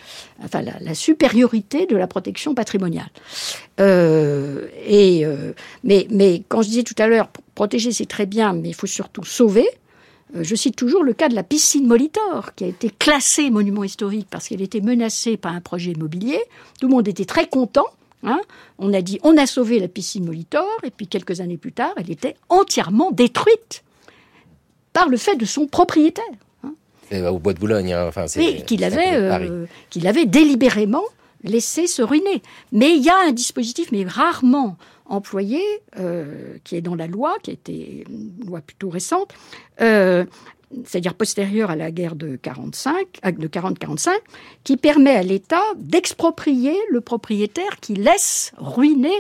supériorité de la protection patrimoniale. Mais quand je disais tout à l'heure, protéger c'est très bien, mais il faut surtout sauver. Je cite toujours le cas de la piscine Molitor, qui a été classée monument historique parce qu'elle était menacée par un projet immobilier. Tout le monde était très content. On a dit, on a sauvé la piscine Molitor, et puis quelques années plus tard, elle était entièrement détruite par le fait de son propriétaire. C'est au Bois de Boulogne. Et qu'il avait délibérément laissé se ruiner. Mais il y a un dispositif, mais rarement employé, qui est dans la loi, qui a été une loi plutôt récente, c'est-à-dire postérieure à la guerre de 40-45, qui permet à l'État d'exproprier le propriétaire qui laisse ruiner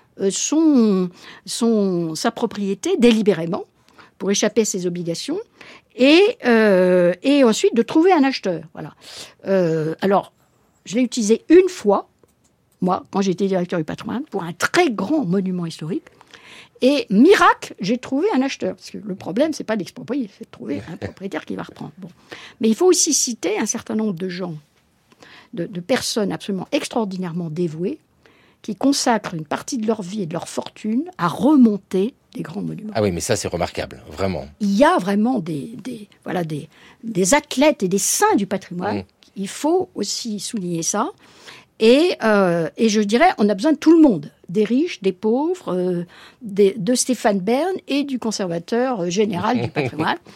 sa propriété délibérément pour échapper à ses obligations, et ensuite de trouver un acheteur. Voilà. Alors, je l'ai utilisé une fois, moi, quand j'étais directeur du patrimoine, pour un très grand monument historique. Et miracle, j'ai trouvé un acheteur. Parce que le problème, c'est pas d'exproprier, c'est de trouver un propriétaire qui va reprendre. Bon. Mais il faut aussi citer un certain nombre de gens, de personnes absolument extraordinairement dévouées, qui consacrent une partie de leur vie et de leur fortune à remonter des grands monuments. Ah oui, mais ça, c'est remarquable, vraiment. Il y a vraiment des athlètes et des saints du patrimoine. Il faut aussi souligner ça. Et je dirais, on a besoin de tout le monde, des riches, des pauvres, de Stéphane Bern et du conservateur général du patrimoine.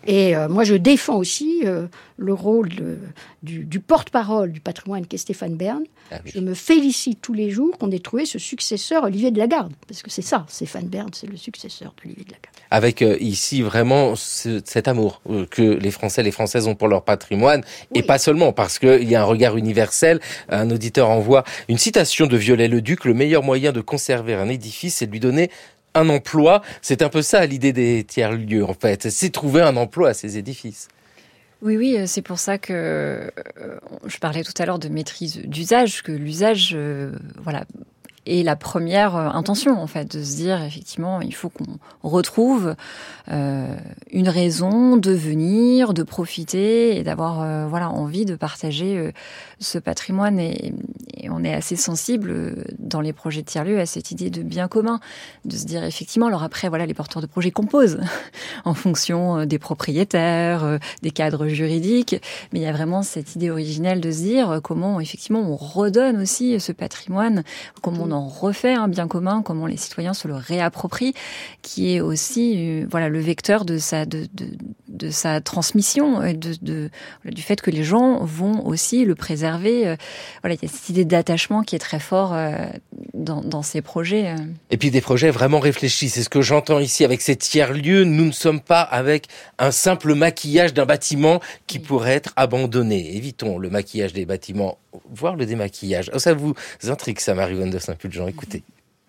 Et moi, je défends aussi le rôle du porte-parole du patrimoine qu'est Stéphane Bern. Ah oui. Je me félicite tous les jours qu'on ait trouvé ce successeur, Olivier de Lagarde. Parce que c'est ça, Stéphane Bern, c'est le successeur d'Olivier de Lagarde. Avec ici vraiment cet amour que les Français et les Françaises ont pour leur patrimoine. Oui. Et pas seulement, parce qu'il y a un regard universel. Un auditeur envoie une citation de Viollet-le-Duc. Le meilleur moyen de conserver un édifice, c'est de lui donner un emploi. C'est un peu ça l'idée des tiers-lieux, en fait. C'est trouver un emploi à ces édifices. Oui, c'est pour ça que je parlais tout à l'heure de maîtrise d'usage, que l'usage, est la première intention, en fait, de se dire, effectivement, il faut qu'on retrouve une raison de venir, de profiter et d'avoir envie de partager ce patrimoine. Et on est assez sensible dans les projets de tiers-lieux à cette idée de bien commun, de se dire, effectivement, alors après, les porteurs de projets composent en fonction des propriétaires, des cadres juridiques, mais il y a vraiment cette idée originelle de se dire comment, effectivement, on redonne aussi ce patrimoine, comment on en refait un bien commun, comment les citoyens se le réapproprient, qui est aussi le vecteur de sa transmission et du fait que les gens vont aussi le préserver. Il y a cette idée d'attachement qui est très fort dans ces projets. Et puis des projets vraiment réfléchis. C'est ce que j'entends ici avec ces tiers-lieux. Nous ne sommes pas avec un simple maquillage d'un bâtiment qui pourrait être abandonné. Évitons le maquillage des bâtiments, voire le démaquillage. Ça vous intrigue ça, Marie-Yvonne de Saint-Pulgent. Écoutez.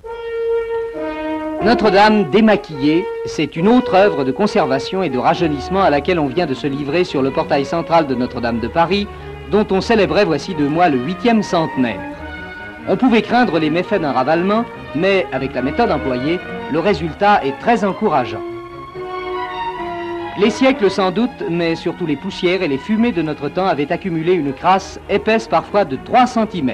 Notre-Dame démaquillée, c'est une autre œuvre de conservation et de rajeunissement à laquelle on vient de se livrer sur le portail central de Notre-Dame de Paris, dont on célébrait voici 2 mois le 8e centenaire. On pouvait craindre les méfaits d'un ravalement, mais avec la méthode employée, le résultat est très encourageant. Les siècles sans doute, mais surtout les poussières et les fumées de notre temps avaient accumulé une crasse épaisse parfois de 3 cm.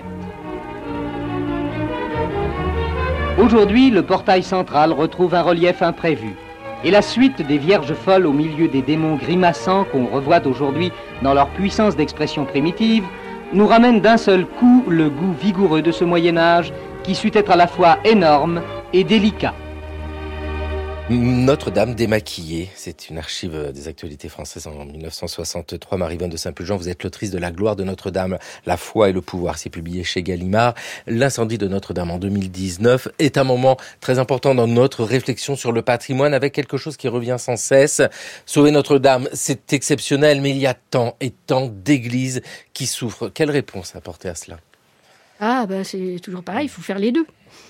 Aujourd'hui, le portail central retrouve un relief imprévu. Et la suite des Vierges folles au milieu des démons grimaçants qu'on revoit aujourd'hui dans leur puissance d'expression primitive nous ramène d'un seul coup le goût vigoureux de ce Moyen-Âge qui sut être à la fois énorme et délicat. Notre-Dame démaquillée, c'est une archive des actualités françaises en 1963. Marie-Yvonne de Saint-Pulgent, vous êtes l'autrice de La gloire de Notre-Dame, la foi et le pouvoir. C'est publié chez Gallimard. L'incendie de Notre-Dame en 2019 est un moment très important dans notre réflexion sur le patrimoine, avec quelque chose qui revient sans cesse. Sauver Notre-Dame, c'est exceptionnel, mais il y a tant et tant d'églises qui souffrent. Quelle réponse apporter à cela ? C'est toujours pareil, il faut faire les deux.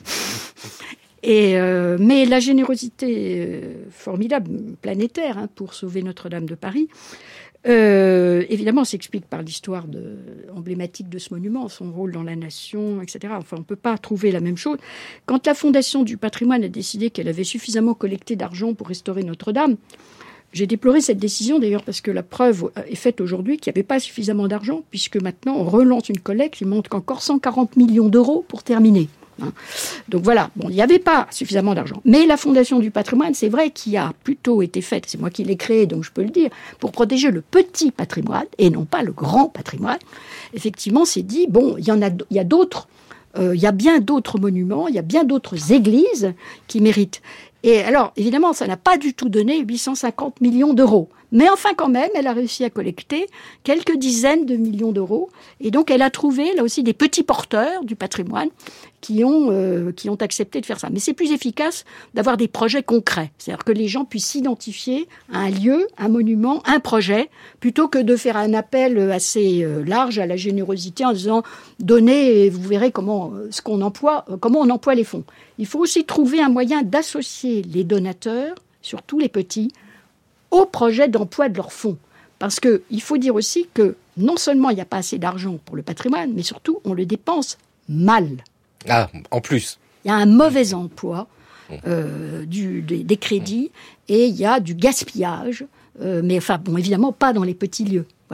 Mais la générosité formidable, planétaire, pour sauver Notre-Dame de Paris, évidemment, s'explique par l'histoire emblématique de ce monument, son rôle dans la nation, etc. Enfin, on ne peut pas trouver la même chose. Quand la Fondation du patrimoine a décidé qu'elle avait suffisamment collecté d'argent pour restaurer Notre-Dame, j'ai déploré cette décision, d'ailleurs, parce que la preuve est faite aujourd'hui qu'il n'y avait pas suffisamment d'argent, puisque maintenant, on relance une collecte, il manque encore 140 millions d'euros pour terminer. Donc voilà, il n'y avait pas suffisamment d'argent. Mais la Fondation du patrimoine, c'est vrai, qui a plutôt été faite, c'est moi qui l'ai créée, donc je peux le dire, pour protéger le petit patrimoine et non pas le grand patrimoine. Effectivement, c'est dit, il y a d'autres, il y a bien d'autres monuments, il y a bien d'autres églises qui méritent. Et alors, évidemment, ça n'a pas du tout donné 850 millions d'euros. Mais enfin, quand même, elle a réussi à collecter quelques dizaines de millions d'euros. Et donc, elle a trouvé, là aussi, des petits porteurs du patrimoine qui ont accepté de faire ça. Mais c'est plus efficace d'avoir des projets concrets. C'est-à-dire que les gens puissent s'identifier à un lieu, un monument, un projet, plutôt que de faire un appel assez large à la générosité en disant « donnez et vous verrez comment on emploie les fonds ». Il faut aussi trouver un moyen d'associer les donateurs, surtout les petits, au projet d'emploi de leurs fonds. Parce qu'il faut dire aussi que non seulement il n'y a pas assez d'argent pour le patrimoine, mais surtout on le dépense mal. Ah, en plus. Il y a un mauvais emploi des crédits et il y a du gaspillage, mais évidemment pas dans les petits lieux. Voilà.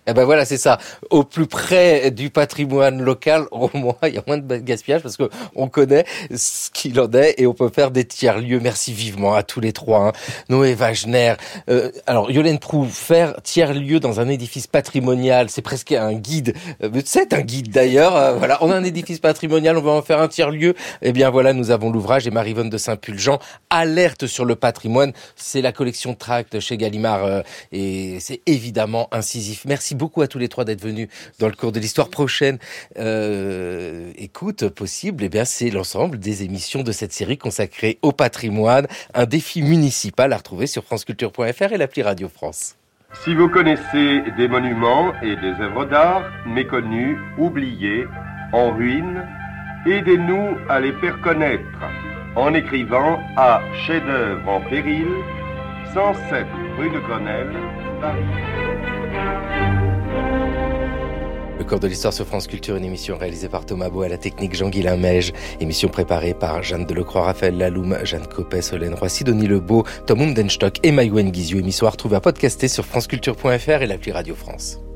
Eh ben voilà, c'est ça. Au plus près du patrimoine local, au moins, il y a moins de gaspillage parce que on connaît ce qu'il en est et on peut faire des tiers-lieux. Merci vivement à tous les trois. Hein. Noé Wagner. Alors, Yolène Proux, faire tiers-lieu dans un édifice patrimonial, c'est presque un guide. C'est un guide d'ailleurs. Voilà, on a un édifice patrimonial, on va en faire un tiers-lieu. Eh bien voilà, nous avons l'ouvrage et Maryvonne de Saint-Pulgent, Alerte sur le patrimoine. C'est la collection Tract chez Gallimard et c'est évidemment incisif. Merci beaucoup à tous les trois d'être venus dans le cours de l'histoire. Prochaine écoute possible, eh bien c'est l'ensemble des émissions de cette série consacrée au patrimoine, un défi municipal à retrouver sur franceculture.fr et l'appli Radio France. Si vous connaissez des monuments et des œuvres d'art méconnus, oubliés, en ruine, aidez-nous à les faire connaître en écrivant à Chef-d'œuvre en péril, 107 rue de Grenelle, Paris. Le cours de l'histoire sur France Culture, une émission réalisée par Thomas Beau, à la technique Jean-Guilain Meige, émission préparée par Jeanne Delecroix, Raphaël Laloum, Jeanne Copet, Solène Roy, Sidonie Lebeau, Tom Hundenstock et Maïwen Guiziou. Émission à retrouver à podcaster sur franceculture.fr et l'appli Radio France.